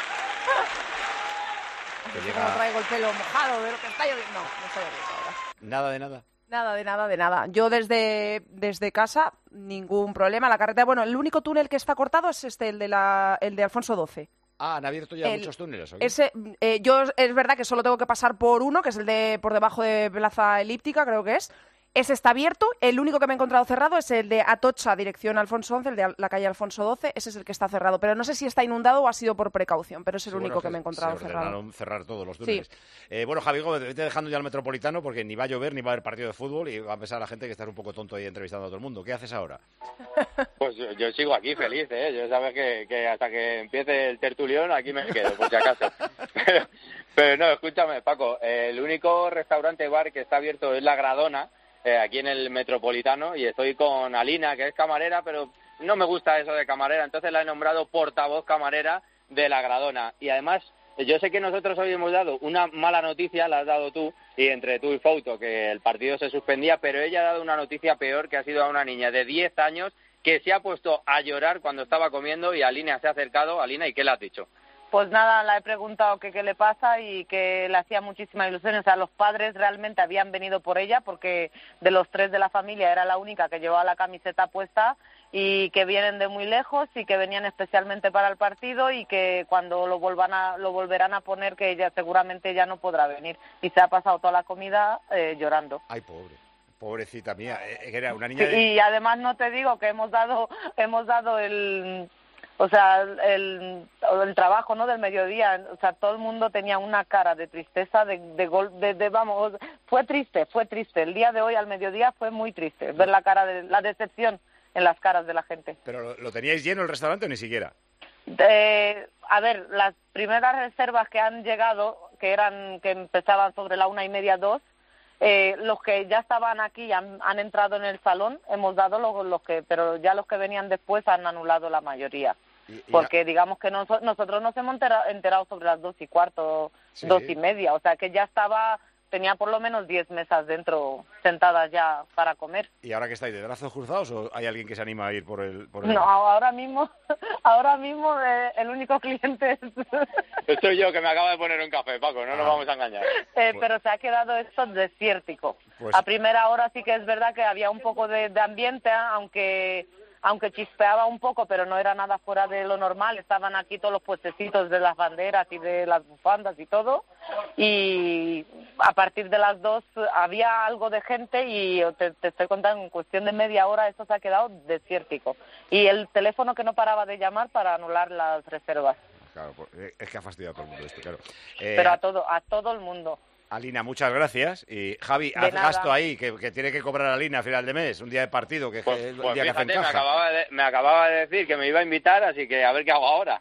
No traigo el pelo mojado de lo que está lloviendo. No está lloviendo ahora. Nada de nada. Nada de nada. Yo desde casa, ningún problema. La carretera, bueno, el único túnel que está cortado es el de Alfonso XII. Ah, han abierto ya muchos túneles. Yo es verdad que solo tengo que pasar por uno, que es el de por debajo de Plaza Elíptica, creo que es. Ese está abierto. El único que me he encontrado cerrado es el de Atocha, dirección Alfonso XI, el de la calle Alfonso XII. Ese es el que está cerrado. Pero no sé si está inundado o ha sido por precaución, pero es el único que me he encontrado cerrado. Cerrar todos los túneles. Sí. Bueno, Javi Gómez, vete dejando ya el Metropolitano porque ni va a llover ni va a haber partido de fútbol y va a pensar la gente que estás un poco tonto ahí entrevistando a todo el mundo. ¿Qué haces ahora? Pues yo sigo aquí feliz, ¿eh? Yo sabes que hasta que empiece el tertulión aquí me quedo, por si acaso. Pero no, escúchame, Paco, el único restaurante bar que está abierto es La Gradona, aquí en el Metropolitano, y estoy con Alina, que es camarera, pero no me gusta eso de camarera, entonces la he nombrado portavoz camarera de La Gradona. Y además, yo sé que nosotros hoy hemos dado una mala noticia, la has dado tú, y entre tú y Fouto, que el partido se suspendía, pero ella ha dado una noticia peor, que ha sido a una niña de 10 años que se ha puesto a llorar cuando estaba comiendo y Alina se ha acercado. Alina, ¿y qué le has dicho? Pues nada, le he preguntado qué le pasa y que le hacía muchísima ilusión. O sea, los padres realmente habían venido por ella porque de los 3 de la familia era la única que llevaba la camiseta puesta y que vienen de muy lejos y que venían especialmente para el partido y que cuando lo volverán a poner que ella seguramente ya no podrá venir. Y se ha pasado toda la comida llorando. Ay, pobrecita mía, era una niña Y además no te digo que hemos dado el... O sea, el trabajo, ¿no? Del mediodía, o sea, todo el mundo tenía una cara de tristeza, vamos, fue triste. El día de hoy al mediodía fue muy triste ver la cara de la decepción en las caras de la gente. ¿Pero lo teníais lleno el restaurante o ni siquiera? A ver, las primeras reservas que han llegado, que empezaban sobre la 1:30, 2, los que ya estaban aquí han entrado en el salón, hemos dado pero ya los que venían después han anulado la mayoría. Porque digamos que nosotros nos hemos enterado sobre las 2:15, 2:30, o sea que ya tenía por lo menos 10 mesas dentro sentadas ya para comer. ¿Y ahora que estáis de brazos cruzados o hay alguien que se anima a ir por el... No, ahora mismo el único cliente es... Soy yo, que me acaba de poner un café, Paco, no nos vamos a engañar. Pero se ha quedado esto desértico. A primera hora sí que es verdad que había un poco de ambiente, aunque chispeaba un poco, pero no era nada fuera de lo normal. Estaban aquí todos los puestecitos de las banderas y de las bufandas y todo. Y a partir de las 2 había algo de gente y te estoy contando, en cuestión de media hora esto se ha quedado desértico. Y el teléfono que no paraba de llamar para anular las reservas. Claro, es que ha fastidiado a todo el mundo esto, claro. Pero a todo el mundo. Alina, muchas gracias. Y Javi, haz gasto ahí, que tiene que cobrar Alina a final de mes, un día de partido, que es el día que hacen caja. Me acababa de decir que me iba a invitar, así que a ver qué hago ahora.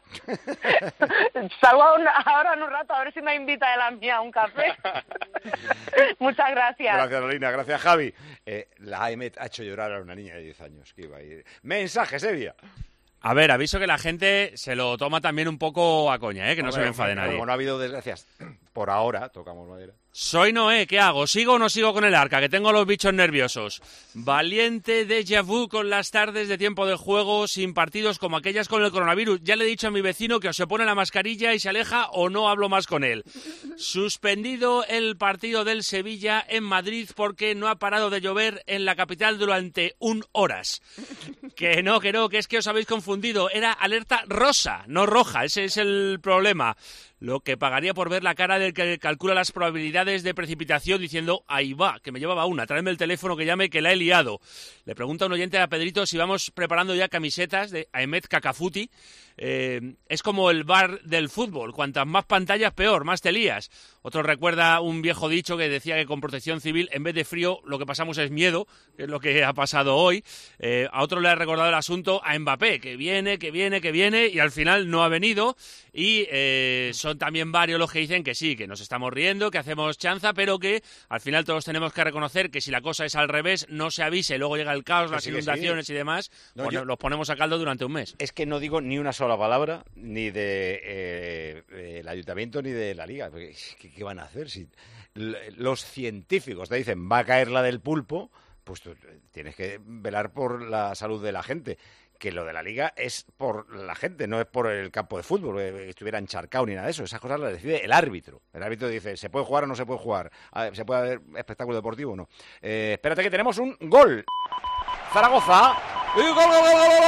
Salgo ahora en un rato a ver si me invita él a mí a un café. Muchas gracias. Gracias, Alina. Gracias, Javi. La AEMET ha hecho llorar a una niña de 10 años que iba a ir. Mensaje, Sevilla. A ver, aviso que la gente se lo toma también un poco a coña, que no se me enfade nadie. Como no ha habido desgracias, por ahora, tocamos madera. Soy Noé, ¿qué hago? ¿Sigo o no sigo con el arca? Que tengo los bichos nerviosos. Valiente déjà vu con las tardes de tiempo de juego sin partidos como aquellas con el coronavirus. Ya le he dicho a mi vecino que o se pone la mascarilla y se aleja o no hablo más con él. Suspendido el partido del Sevilla en Madrid porque no ha parado de llover en la capital durante 1 horas. Que no, que es que os habéis confundido. Era alerta rosa, no roja. Ese es el problema. Lo que pagaría por ver la cara del que calcula las probabilidades de precipitación diciendo, ahí va, que me llevaba una, tráeme el teléfono que llame, que la he liado. Le pregunta un oyente a Pedrito si vamos preparando ya camisetas de Aemet Cacafuti. Es como el bar del fútbol, cuantas más pantallas peor, más te lías. Otro recuerda un viejo dicho que decía que con protección civil en vez de frío lo que pasamos es miedo, que es lo que ha pasado hoy. A otro le ha recordado el asunto a Mbappé, que viene y al final no ha venido. Y son también varios los que dicen que sí, que nos estamos riendo, que hacemos chanza, pero que al final todos tenemos que reconocer que si la cosa es al revés, no se avise, luego llega el caos, las inundaciones y demás, los ponemos a caldo durante un mes. Es que no digo ni una sola palabra, ni de el ayuntamiento ni de la liga. ¿Qué van a hacer? Si los científicos te dicen va a caer la del pulpo, pues tú tienes que velar por la salud de la gente. Que lo de la liga es por la gente, no es por el campo de fútbol, que estuviera encharcado ni nada de eso. Esas cosas las decide el árbitro. El árbitro dice, ¿se puede jugar o no se puede jugar? ¿Se puede haber espectáculo deportivo o no? Espérate que tenemos un gol. Zaragoza. ¡Y gol, gol, gol, gol, gol,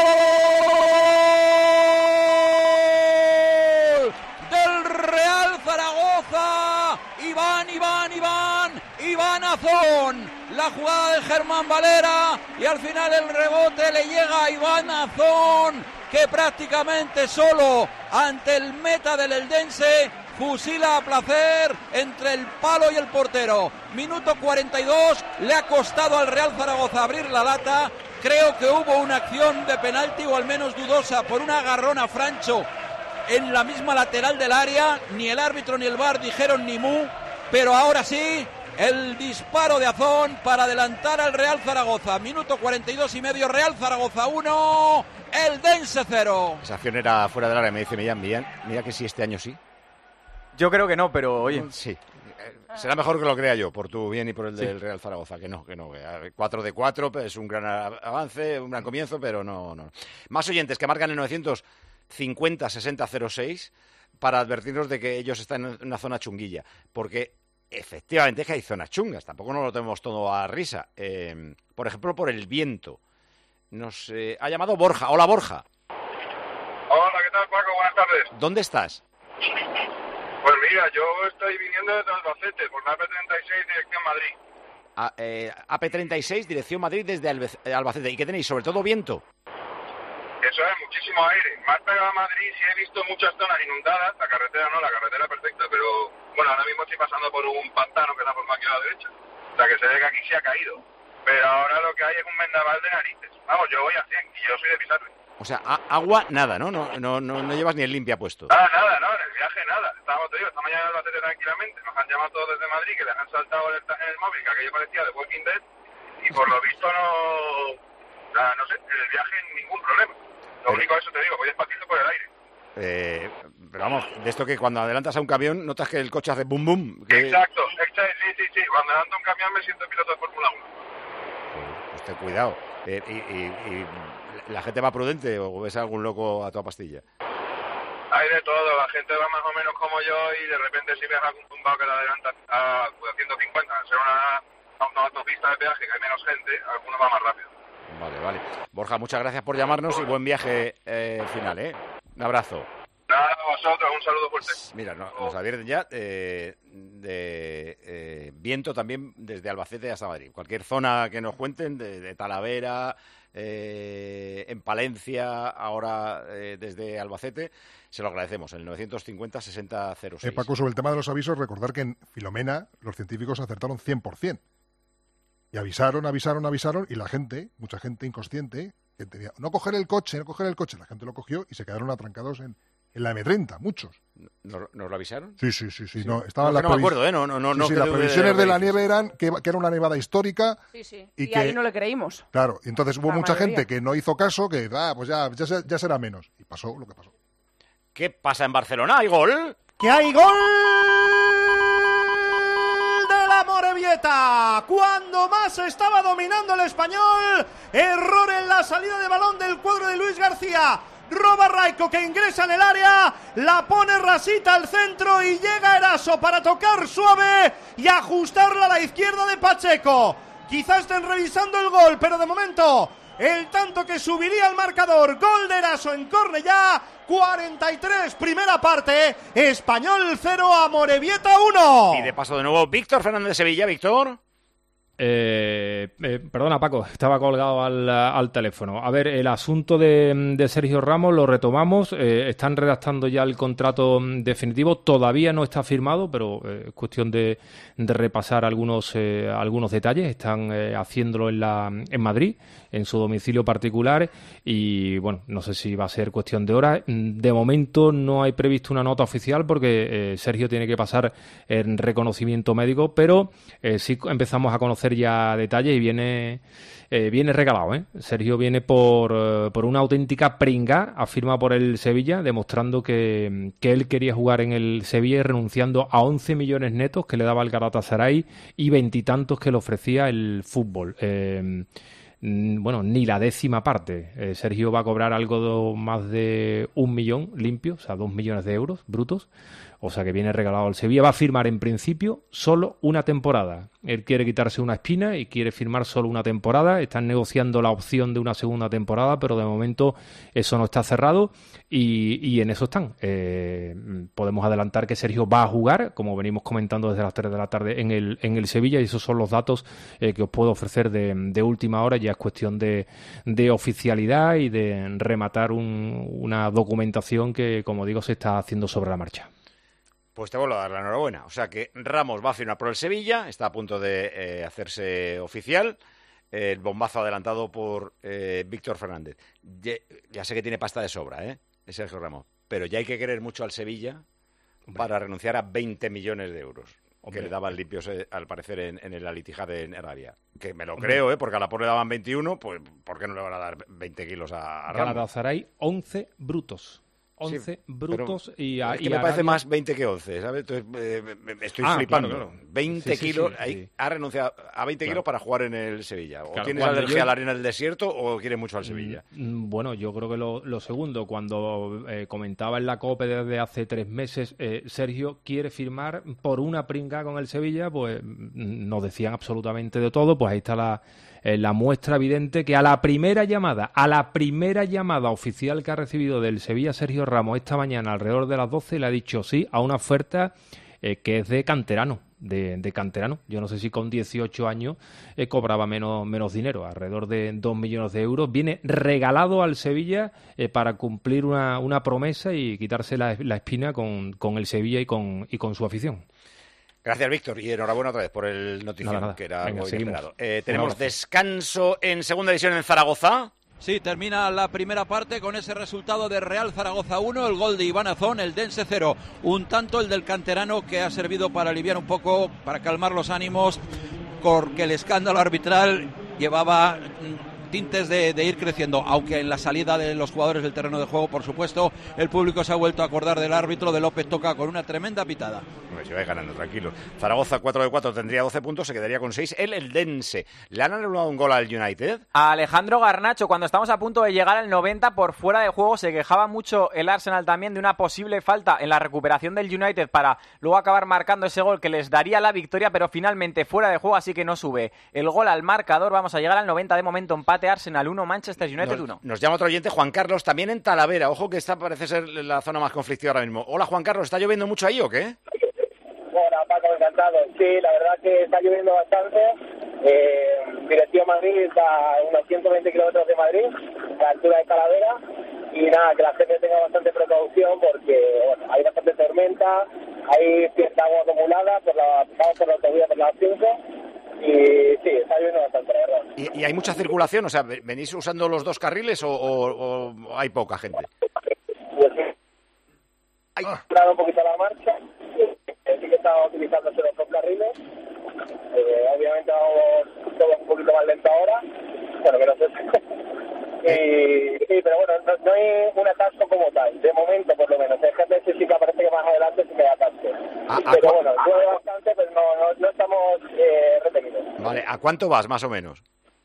gol! ¡Del Real Zaragoza! Iván Azón. La jugada de Germán Valera y al final el rebote le llega a Iván Azón, que prácticamente solo ante el meta del Eldense fusila a placer entre el palo y el portero. Minuto 42, le ha costado al Real Zaragoza abrir la lata. Creo que hubo una acción de penalti o al menos dudosa por un agarrón a Francho en la misma lateral del área. Ni el árbitro ni el VAR dijeron ni mu, pero ahora sí, el disparo de Azón para adelantar al Real Zaragoza. Minuto 42 y medio, Real Zaragoza 1, Eldense 0. Esa acción era fuera del área, me dice Millán. Mira que sí, este año sí. Yo creo que no, pero oye. Sí. Será mejor que lo crea yo, por tu bien y por el del Real Zaragoza, que no. 4 de 4, es un gran avance, un gran comienzo, pero no. Más oyentes que marcan el 950-60-06 para advertirnos de que ellos están en una zona chunguilla, porque efectivamente es que hay zonas chungas, tampoco nos lo tenemos todo a risa. Por ejemplo, por el viento. Nos ha llamado Borja. Hola, Borja. Hola, ¿qué tal, Paco? Buenas tardes. ¿Dónde estás? Pues mira, yo estoy viniendo desde Albacete, por la AP36, dirección Madrid. AP36, dirección Madrid desde Albacete. ¿Y qué tenéis? ¿Sobre todo viento? Eso es, muchísimo aire. Más pegado a Madrid, sí he visto muchas zonas inundadas, la carretera no, la carretera perfecta, pero bueno, ahora mismo estoy pasando por un pantano que está por aquí a la derecha. O sea, que se ve que aquí se ha caído. Pero ahora lo que hay es un vendaval de narices. Vamos, yo voy a 100 y yo soy de Pizarro. O sea, agua, nada, ¿no? No llevas ni el limpia puesto. Nada, en el viaje nada. Estábamos, te digo, esta mañana en Albacete tranquilamente. Nos han llamado todos desde Madrid, que les han saltado en el móvil, que aquello parecía de Walking Dead. Y por lo visto no sé, en el viaje ningún problema. Lo único, eso te digo, voy despacito por el aire. Pero vamos, de esto que cuando adelantas a un camión notas que el coche hace bum bum. Exacto, sí. Cuando adelanto un camión me siento piloto de Fórmula 1. Pues ten cuidado. ¿Y la gente va prudente o ves a algún loco a toda pastilla? Hay de todo, la gente va más o menos como yo y de repente si ves algún tumbado que te adelanta a 150, ser una autopista de peaje que hay menos gente, alguno va más rápido. Vale. Borja, muchas gracias por llamarnos y buen viaje final, ¿eh? Un abrazo. Nada, a vosotros, un saludo fuerte. Mira, nos advierten ya de viento también desde Albacete hasta Madrid. Cualquier zona que nos cuenten, de Talavera, en Palencia, ahora desde Albacete, se lo agradecemos, en el 950-6006. Paco, sobre el tema de los avisos, recordar que en Filomena los científicos acertaron 100%. Y avisaron, y la gente, mucha gente inconsciente, que tenía, no coger el coche, la gente lo cogió y se quedaron atrancados en la M30, muchos. ¿Nos lo avisaron? Sí. No, estaban no me acuerdo, ¿eh? No, las previsiones de la nieve eran que era una nevada histórica. Sí. Y ahí no le creímos. Claro, y entonces hubo mucha gente que no hizo caso, que pues ya será menos. Y pasó lo que pasó. ¿Qué pasa en Barcelona? ¿Hay gol? ¡Que hay gol! Morevieta, cuando más estaba dominando el Español, error en la salida de balón del cuadro de Luis García, roba Raico que ingresa en el área, la pone rasita al centro y llega Eraso para tocar suave y ajustarla a la izquierda de Pacheco. Quizá estén revisando el gol, pero de momento el tanto que subiría al marcador, gol de Eraso en Cornellá, 43, primera parte, Español 0, Amorebieta 1. Y de paso de nuevo, Víctor Fernández de Sevilla. Víctor. Perdona, Paco, estaba colgado al teléfono. A ver, el asunto de Sergio Ramos lo retomamos. Están redactando ya el contrato definitivo. Todavía no está firmado, pero es cuestión de repasar algunos detalles. Están haciéndolo en Madrid, en su domicilio particular. Y bueno, no sé si va a ser cuestión de horas. De momento no hay previsto una nota oficial porque Sergio tiene que pasar en reconocimiento médico, pero sí empezamos a conocer ya detalles y viene regalado, ¿eh? Sergio viene por una auténtica pringa, afirma por el Sevilla, demostrando que él quería jugar en el Sevilla, renunciando a 11 millones netos que le daba el Galatasaray y 20 y tantos que le ofrecía el fútbol. Bueno, ni la décima parte. Sergio va a cobrar algo más de 1 millón limpio, o sea, 2 millones de euros brutos. O sea que viene regalado al Sevilla. Va a firmar en principio solo una temporada. Él quiere quitarse una espina y quiere firmar solo una temporada. Están negociando la opción de una segunda temporada, pero de momento eso no está cerrado y en eso están. Podemos adelantar que Sergio va a jugar, como venimos comentando desde las 3 de la tarde, en el Sevilla, y esos son los datos que os puedo ofrecer de última hora. Ya es cuestión de oficialidad y de rematar una documentación que, como digo, se está haciendo sobre la marcha. Pues te vuelvo a dar la enhorabuena. O sea que Ramos va a firmar por el Sevilla, está a punto de hacerse oficial. El bombazo adelantado por Víctor Fernández. Ya sé que tiene pasta de sobra, Sergio Ramos, pero ya hay que querer mucho al Sevilla para renunciar a 20 millones de euros. Que le daban limpios, al parecer, en el Al-Ittihad en Arabia. Que me lo creo, porque a la por le daban 21, pues ¿por qué no le van a dar 20y kilos a Ramos? Galatasaray, 11 brutos. 11 brutos y es que me parece más 20 que 11, ¿sabes? Entonces, estoy flipando. Claro. 20 kilos, ha renunciado a 20 kilos para jugar en el Sevilla. ¿O tienes alergia a la arena del desierto o quieres mucho al Sevilla? Bueno, yo creo que lo segundo. Cuando comentaba en la COPE desde hace 3 meses, Sergio quiere firmar por una pringa con el Sevilla, pues nos decían absolutamente de todo. Pues ahí está la muestra evidente que a la primera llamada oficial que ha recibido del Sevilla Sergio Ramos esta mañana alrededor de las 12 le ha dicho sí a una oferta que es de canterano, de canterano. Yo no sé si con 18 años cobraba menos dinero, alrededor de 2 millones de euros. Viene regalado al Sevilla para cumplir una promesa y quitarse la espina con el Sevilla y con su afición. Gracias, Víctor, y enhorabuena otra vez por el notición, Nada. que era Venga, algo seguimos. inesperado. Tenemos descanso en segunda división en Zaragoza. Sí, termina la primera parte con ese resultado de Real Zaragoza 1, el gol de Iván Azón, el Dense 0. Un tanto el del canterano que ha servido para aliviar un poco, para calmar los ánimos, porque el escándalo arbitral llevaba tintes de ir creciendo, aunque en la salida de los jugadores del terreno de juego, por supuesto, el público se ha vuelto a acordar del árbitro de López Toca con una tremenda pitada. Se va ganando, tranquilo. Zaragoza 4 de 4 tendría 12 puntos, se quedaría con 6. El Dense. ¿Le han anulado un gol al United? A Alejandro Garnacho, cuando estamos a punto de llegar al 90 por fuera de juego, se quejaba mucho el Arsenal también de una posible falta en la recuperación del United para luego acabar marcando ese gol que les daría la victoria, pero finalmente fuera de juego, así que no sube el gol al marcador. Vamos a llegar al 90 de momento, empate Arsenal 1, Manchester United 1. Nos llama otro oyente, Juan Carlos, también en Talavera. Ojo que esta parece ser la zona más conflictiva ahora mismo. Hola, Juan Carlos, ¿está lloviendo mucho ahí o qué? Hola, Paco, encantado. Sí, la verdad que está lloviendo bastante. Dirección Madrid está a unos 120 kilómetros de Madrid, a la altura de Talavera. Y nada, que la gente tenga bastante precaución porque bueno, hay bastante tormenta, hay cierta agua acumulada por la autovía por las 5. Y sí, está lloviendo bastante, la verdad. ¿Y hay mucha circulación? O sea, ¿venís usando los dos carriles o hay poca gente? Pues sí. Hay un poquito la marcha. Sí que estaba utilizando los dos carriles. Obviamente vamos todo un poquito más lento ahora. Bueno, que no sé. Sí, pero bueno, no hay un atasco como tal. De momento, por lo menos. El GPS sí que parece que más adelante sí que hay atasco. Pero bueno, llueve bastante, pero no estamos retenidos. Vale, ¿a cuánto vas, más o menos?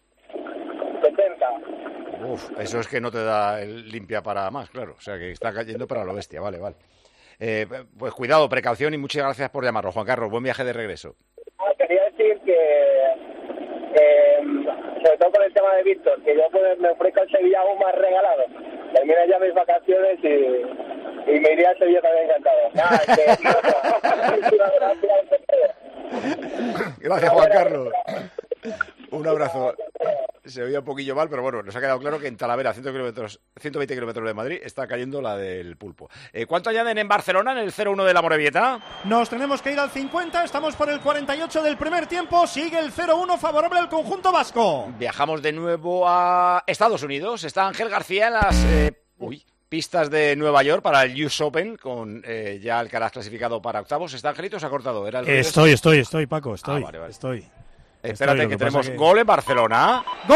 70. Uf, eso es que no te da el limpia para más, claro. O sea, que está cayendo para lo bestia. Vale. Pues cuidado, precaución y muchas gracias por llamarlo, Juan Carlos. Buen viaje de regreso. Quería decir que, sobre todo con el tema de Víctor, que yo me ofrezco al Sevilla aún más regalado. Termino ya mis vacaciones y me iría a Sevilla también encantado. Gracias, Juan Carlos. Un abrazo. Se oía un poquillo mal, pero bueno, nos ha quedado claro que en Talavera, 120 kilómetros de Madrid, está cayendo la del pulpo. ¿Cuánto añaden en Barcelona, en el 0-1 de la Morevieta? Nos tenemos que ir al 50, estamos por el 48 del primer tiempo, sigue el 0-1 favorable al conjunto vasco. Viajamos de nuevo a Estados Unidos, está Ángel García en las pistas de Nueva York para el US Open, con ya Alcaraz clasificado para octavos. ¿Está Angelito? ¿Se ha cortado? ¿Era el Estoy, Paco, estoy. Vale. Estoy. Espérate, que tenemos gol en Barcelona. ¡Gol!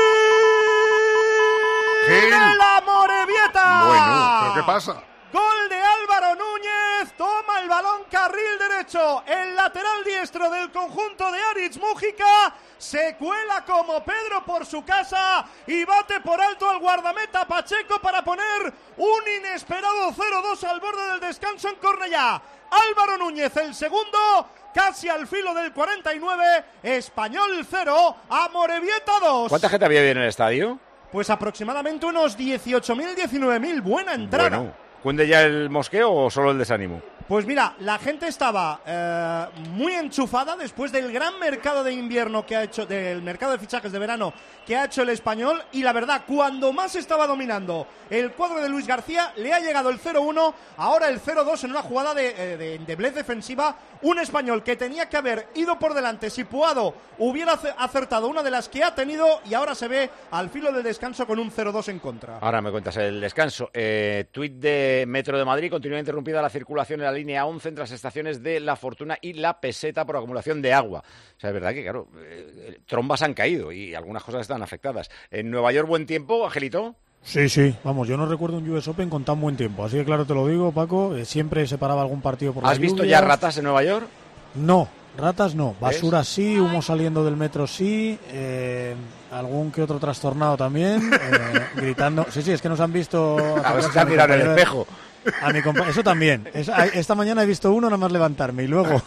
¡De la Morevieta! Bueno, ¿pero qué pasa? Gol de Álvaro Núñez, toma el balón carril derecho, el lateral diestro del conjunto de Aritz Mújica, se cuela como Pedro por su casa y bate por alto al guardameta Pacheco para poner un inesperado 0-2 al borde del descanso en Cornellá. Álvaro Núñez, el segundo, casi al filo del 49, Español 0, Amorebieta 2. ¿Cuánta gente había en el estadio? Pues aproximadamente unos 18.000, 19.000, buena entrada. Bueno, ¿cunde ya el mosqueo o solo el desánimo? Pues mira, la gente estaba muy enchufada después del gran mercado de invierno que ha hecho, del mercado de fichajes de verano que ha hecho el Español, y la verdad, cuando más estaba dominando el cuadro de Luis García, le ha llegado el 0-1, ahora el 0-2 en una jugada de endeblez defensiva, un Español que tenía que haber ido por delante si Puado hubiera acertado una de las que ha tenido, y ahora se ve al filo del descanso con un 0-2 en contra. Ahora me cuentas el descanso. Tuit de Metro de Madrid: continúa interrumpida la circulación en la línea 11 entre las estaciones de La Fortuna y La Peseta por acumulación de agua. O sea, es verdad que, claro, trombas han caído y algunas cosas están afectadas. ¿En Nueva York buen tiempo, Angelito? Sí, vamos, yo no recuerdo un US Open con tan buen tiempo, así que claro te lo digo, Paco, siempre se paraba algún partido por la lluvia. ¿Has visto ya ratas en Nueva York? No, ratas no, basura sí, humo saliendo del metro sí, algún que otro trastornado también, gritando. Sí, es que nos han visto... A ver si se han mirado en el espejo. Eso también. Esta mañana he visto uno nada más levantarme y luego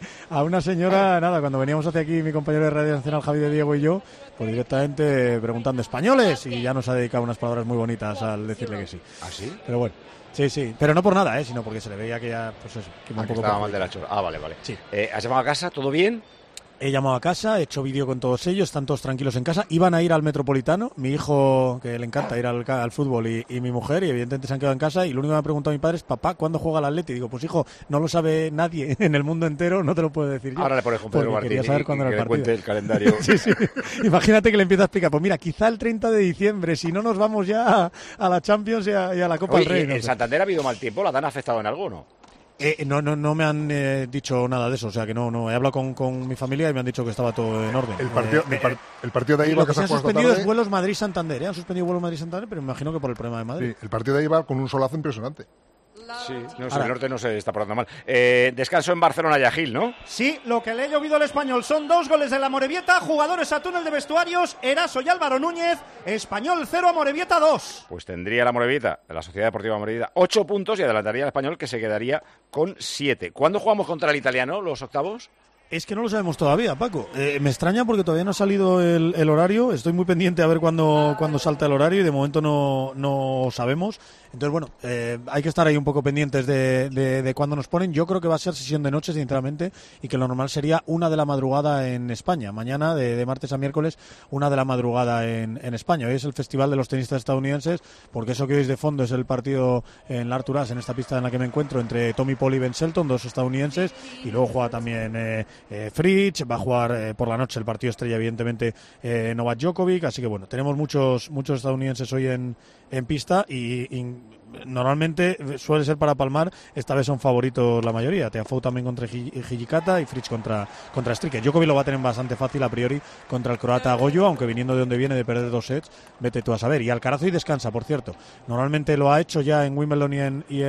a una señora, cuando veníamos hacia aquí mi compañero de Radio Nacional Javi de Diego y yo, pues directamente preguntando españoles y ya nos ha dedicado unas palabras muy bonitas al decirle que sí. ¿Ah, sí? Pero bueno. Sí, pero no por nada, sino porque se le veía que ya, pues eso, que un poco estaba mal de la chorra. Ah, vale. Sí. ¿Has llamado a casa? ¿Todo bien? He llamado a casa, he hecho vídeo con todos ellos, están todos tranquilos en casa. Iban a ir al Metropolitano, mi hijo, que le encanta ir al fútbol, y mi mujer, y evidentemente se han quedado en casa. Y lo único que me ha preguntado mi padre es, papá, ¿cuándo juega el Atleti? Y digo, pues hijo, no lo sabe nadie en el mundo entero, no te lo puedo decir yo. Ahora le pones con Pedro Martín quería saber cuándo era el que le partido. cuente el calendario. Sí. Imagínate que le empieza a explicar, pues mira, quizá el 30 de diciembre, si no nos vamos ya a la Champions y a la Copa del Rey. ¿En Santander ha habido mal tiempo? ¿La han afectado en algo o no? No me han dicho nada de eso, o sea que no. He hablado con mi familia y me han dicho que estaba todo en orden. El partido de ahí lo que se han suspendido es vuelos Madrid-Santander, han suspendido vuelos Madrid-Santander, pero me imagino que por el problema de Madrid. Sí, el partido de ahí va con un solazo impresionante. Sí, no sé, el norte no se está portando mal. Descanso en Barcelona y Gil, ¿no? Sí, lo que le he llovido al Español son 2 goles de la Amorebieta, jugadores a túnel de vestuarios, Eraso y Álvaro Núñez, Español 0, Amorebieta 2. Pues tendría la Amorebieta, la Sociedad Deportiva Amorebieta, 8 puntos y adelantaría al Español, que se quedaría con 7. ¿Cuándo jugamos contra el Italiano, los octavos? Es que no lo sabemos todavía, Paco. Me extraña porque todavía no ha salido el horario. Estoy muy pendiente a ver cuándo salta el horario y de momento no sabemos. Entonces, bueno, hay que estar ahí un poco pendientes de cuándo nos ponen. Yo creo que va a ser sesión de noche, sinceramente, y que lo normal sería 1 de la madrugada en España. Mañana, de martes a miércoles, 1 de la madrugada en España. Hoy es el Festival de los Tenistas Estadounidenses, porque eso que veis de fondo es el partido en la Artur As, en esta pista en la que me encuentro, entre Tommy Paul y Ben Shelton, 2 estadounidenses, y luego juega también Fritz, va a jugar por la noche el partido estrella, evidentemente, Novak Djokovic, así que bueno, tenemos muchos estadounidenses hoy en pista y normalmente suele ser para palmar, esta vez son favoritos la mayoría. Tiafoe también contra Hijikata y Fritz contra Stricker. Djokovic lo va a tener bastante fácil a priori contra el croata Goyo, aunque viniendo de donde viene de perder 2 sets, vete tú a saber. Y Alcaraz hoy descansa, por cierto. Normalmente lo ha hecho ya en Wimbledon y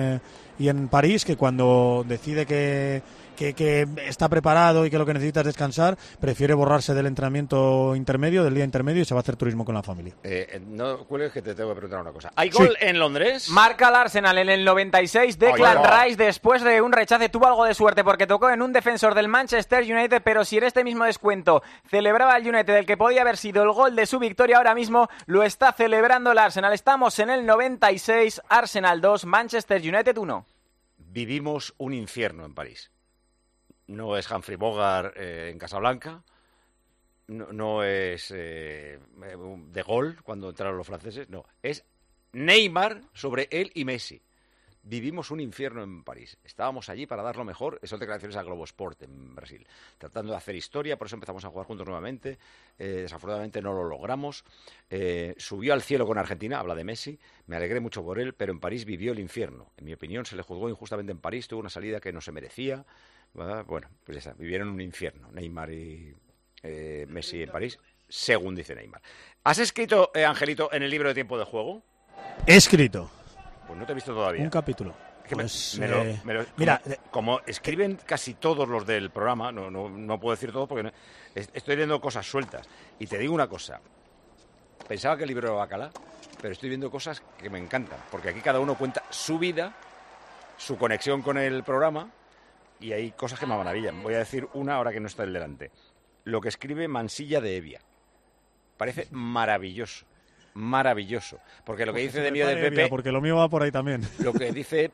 en París, que cuando decide que está preparado y que lo que necesita es descansar, prefiere borrarse del entrenamiento intermedio, del día intermedio, y se va a hacer turismo con la familia. No cuelgues, que te tengo que preguntar una cosa. ¿Hay gol en Londres? Marca el Arsenal en el 96, Declan Rice, después de un rechace, tuvo algo de suerte porque tocó en un defensor del Manchester United, pero si en este mismo descuento celebraba el United el que podía haber sido el gol de su victoria, ahora mismo lo está celebrando el Arsenal. Estamos en el 96, Arsenal 2, Manchester United 1. Vivimos un infierno en París. No es Humphrey Bogart en Casablanca, no es De Gaulle cuando entraron los franceses, no, es Neymar sobre él y Messi. Vivimos un infierno en París. Estábamos allí para dar lo mejor. Son declaraciones a Globo Sport en Brasil, tratando de hacer historia, por eso empezamos a jugar juntos nuevamente. Desafortunadamente no lo logramos. Subió al cielo con Argentina, habla de Messi, me alegré mucho por él, pero en París vivió el infierno. En mi opinión, se le juzgó injustamente en París, tuvo una salida que no se merecía. Bueno, pues ya está, vivieron un infierno, Neymar y Messi en París, según dice Neymar. ¿Has escrito, Angelito, en el libro de Tiempo de Juego? He escrito. Pues no te he visto todavía. Un capítulo. Pues, mira, como escriben casi todos los del programa, no puedo decir todo porque estoy viendo cosas sueltas. Y te digo una cosa, pensaba que el libro era bacala, pero estoy viendo cosas que me encantan, porque aquí cada uno cuenta su vida, su conexión con el programa, y hay cosas que me maravillan. Voy a decir una ahora que no está el delante. Lo que escribe Mansilla de Evia. Parece maravilloso. Maravilloso. Porque lo que dice de mí o de Pepe... Porque lo mío va por ahí también. Lo que dice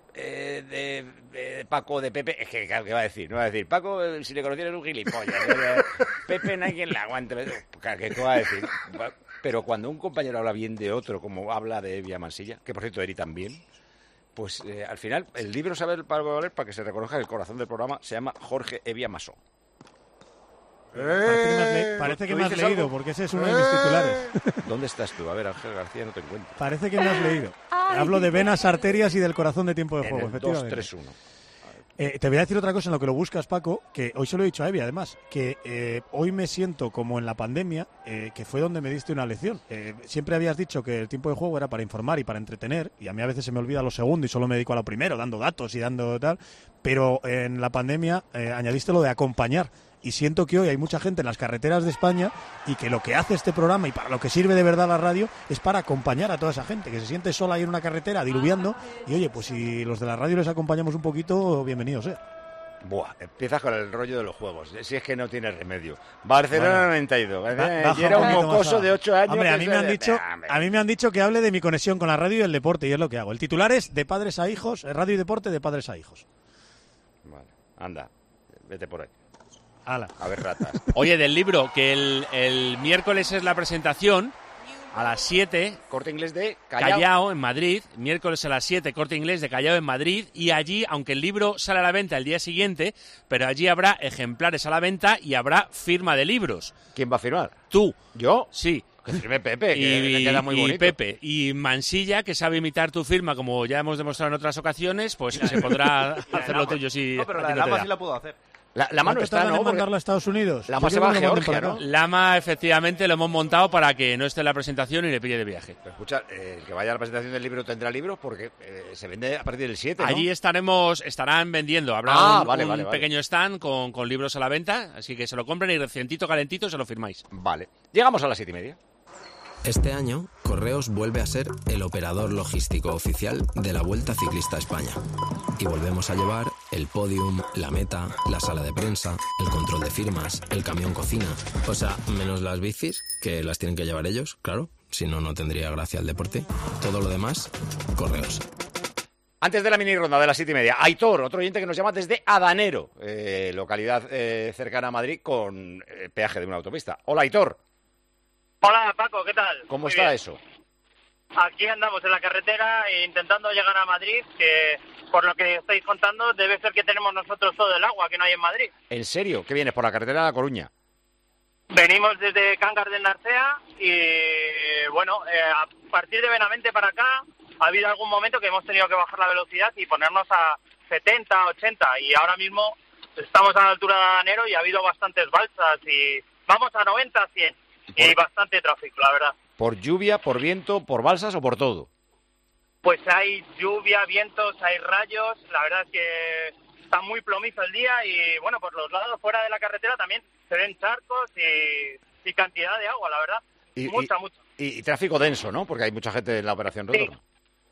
de Paco de Pepe... Es que, claro, ¿qué va a decir? No va a decir, Paco, si le conocieras un gilipollas. Pepe, no hay quien la aguante. ¿Qué va a decir? Pero cuando un compañero habla bien de otro, como habla de Evia Mansilla, que por cierto Eri también... Pues al final, el libro sabe para que se reconozca el corazón del programa, se llama Jorge Evia Masó. Parece que me has leído, porque ese es uno de mis titulares. ¿Dónde estás tú? A ver, Ángel García, no te encuentro. Parece que me has leído. Hablo de venas, arterias y del corazón de Tiempo de Juego, efectivamente. 2-3-1. Te voy a decir otra cosa en lo que lo buscas, Paco, que hoy se lo he dicho a Evia, además, que hoy me siento como en la pandemia, que fue donde me diste una lección. Siempre habías dicho que el Tiempo de Juego era para informar y para entretener, y a mí a veces se me olvida lo segundo y solo me dedico a lo primero, dando datos y dando tal, pero en la pandemia añadiste lo de acompañar. y siento que hoy hay mucha gente en las carreteras de España y que lo que hace este programa y para lo que sirve de verdad la radio es para acompañar a toda esa gente que se siente sola ahí en una carretera diluviando y oye, pues si los de la radio les acompañamos un poquito, bienvenidos, Buah, empiezas con el rollo de los juegos. Si es que no tiene remedio. Barcelona 92. Baja Y era un poquito mocoso más de 8 años. Hombre, a mí me han dicho que hable de mi conexión con la radio y el deporte, y es lo que hago. El titular es de padres a hijos, radio y deporte de padres a hijos. Vale, anda, vete por ahí. Ala. A ver, ratas. Oye, del libro, que el miércoles es la presentación, a las 7. Corte Inglés de Callao, en Madrid. Miércoles a las 7, Corte Inglés de Callao, en Madrid. Y allí, aunque el libro sale a la venta el día siguiente, pero allí habrá ejemplares a la venta y habrá firma de libros. ¿Quién va a firmar? Tú. ¿Yo? Sí. Que firme Pepe, que queda muy bonito. Y Pepe. Y Mansilla, que sabe imitar tu firma, como ya hemos demostrado en otras ocasiones, pues se podrá hacer lo tuyo si No, pero a la ti de no te Lama da. sí la puedo hacer. Lama no está, ¿no? en mandarla a Estados Unidos? Lama se va a Georgia, ¿no? Lama, efectivamente, lo hemos montado para que no esté en la presentación y le pille de viaje. Pero escucha, el que vaya a la presentación del libro tendrá libros porque se vende a partir del 7, ¿no? Allí estarán vendiendo. Habrá un pequeño stand con libros a la venta, así que se lo compren y recientito, calentito, se lo firmáis. Vale. Llegamos a las 7:30. Este año, Correos vuelve a ser el operador logístico oficial de la Vuelta Ciclista a España. Y volvemos a llevar el podium, la meta, la sala de prensa, el control de firmas, el camión cocina. O sea, menos las bicis, que las tienen que llevar ellos, claro. Si no, no tendría gracia el deporte. Todo lo demás, Correos. Antes de la mini ronda de las 7:30, Aitor, otro oyente que nos llama desde Adanero, localidad cercana a Madrid, con peaje de una autopista. Hola, Aitor. Hola, Paco, ¿qué tal? ¿Cómo Muy está bien. eso? Aquí andamos en la carretera intentando llegar a Madrid, que por lo que estáis contando debe ser que tenemos nosotros todo el agua que no hay en Madrid. ¿En serio? ¿Qué vienes por la carretera de La Coruña? Venimos desde Cangas del Narcea y, bueno, a partir de Benavente para acá ha habido algún momento que hemos tenido que bajar la velocidad y ponernos a 70, 80 y ahora mismo estamos a la altura de Adanero y ha habido bastantes balsas y vamos a 90, 100 y bastante tráfico, la verdad. ¿Por lluvia, por viento, por balsas o por todo? Pues hay lluvia, vientos, hay rayos, la verdad es que está muy plomizo el día y, bueno, por los lados fuera de la carretera también se ven charcos y cantidad de agua, la verdad. Mucha. Y tráfico denso, ¿no? Porque hay mucha gente en la operación retorno.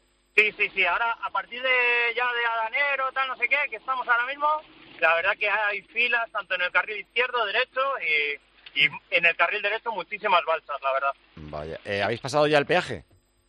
Sí. Ahora, a partir de Adanero, tal, no sé qué, que estamos ahora mismo, la verdad que hay filas tanto en el carril izquierdo, derecho y en el carril derecho muchísimas balsas, la verdad. Vaya. ¿Habéis pasado ya el peaje?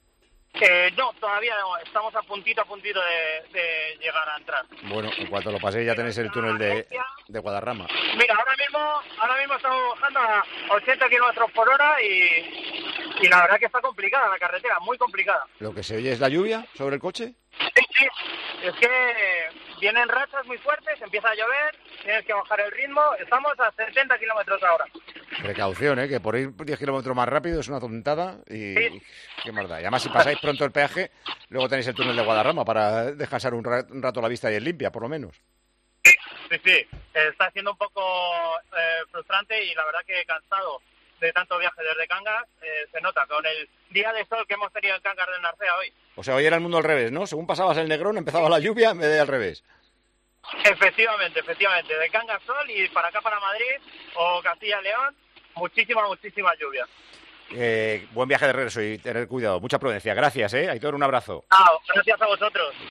No, todavía no. Estamos a puntito de llegar a entrar. Bueno, en cuanto lo paséis ya tenéis el túnel de Guadarrama. Mira, ahora mismo estamos bajando a 80 kilómetros por hora y la verdad que está complicada la carretera, muy complicada. ¿Lo que se oye es la lluvia sobre el coche? Sí, es que vienen rachas muy fuertes, empieza a llover, tienes que bajar el ritmo, estamos a 70 kilómetros a hora. Precaución, que por ir 10 kilómetros más rápido es una tontada y qué más da. Y además si pasáis pronto el peaje, luego tenéis el túnel de Guadarrama para descansar un rato la vista y es limpia, por lo menos. Sí, está siendo un poco frustrante y la verdad que cansado de tanto viaje desde Cangas, se nota con el día de sol que hemos tenido en Cangas del Narcea hoy. O sea, hoy era el mundo al revés, ¿no? Según pasabas el Negrón empezaba la lluvia en vez de al revés. Efectivamente, de Cangas sol y para acá para Madrid o Castilla y León, muchísima lluvia. Buen viaje de regreso y tener cuidado, mucha prudencia. Gracias, Aitor, un abrazo. Gracias a vosotros.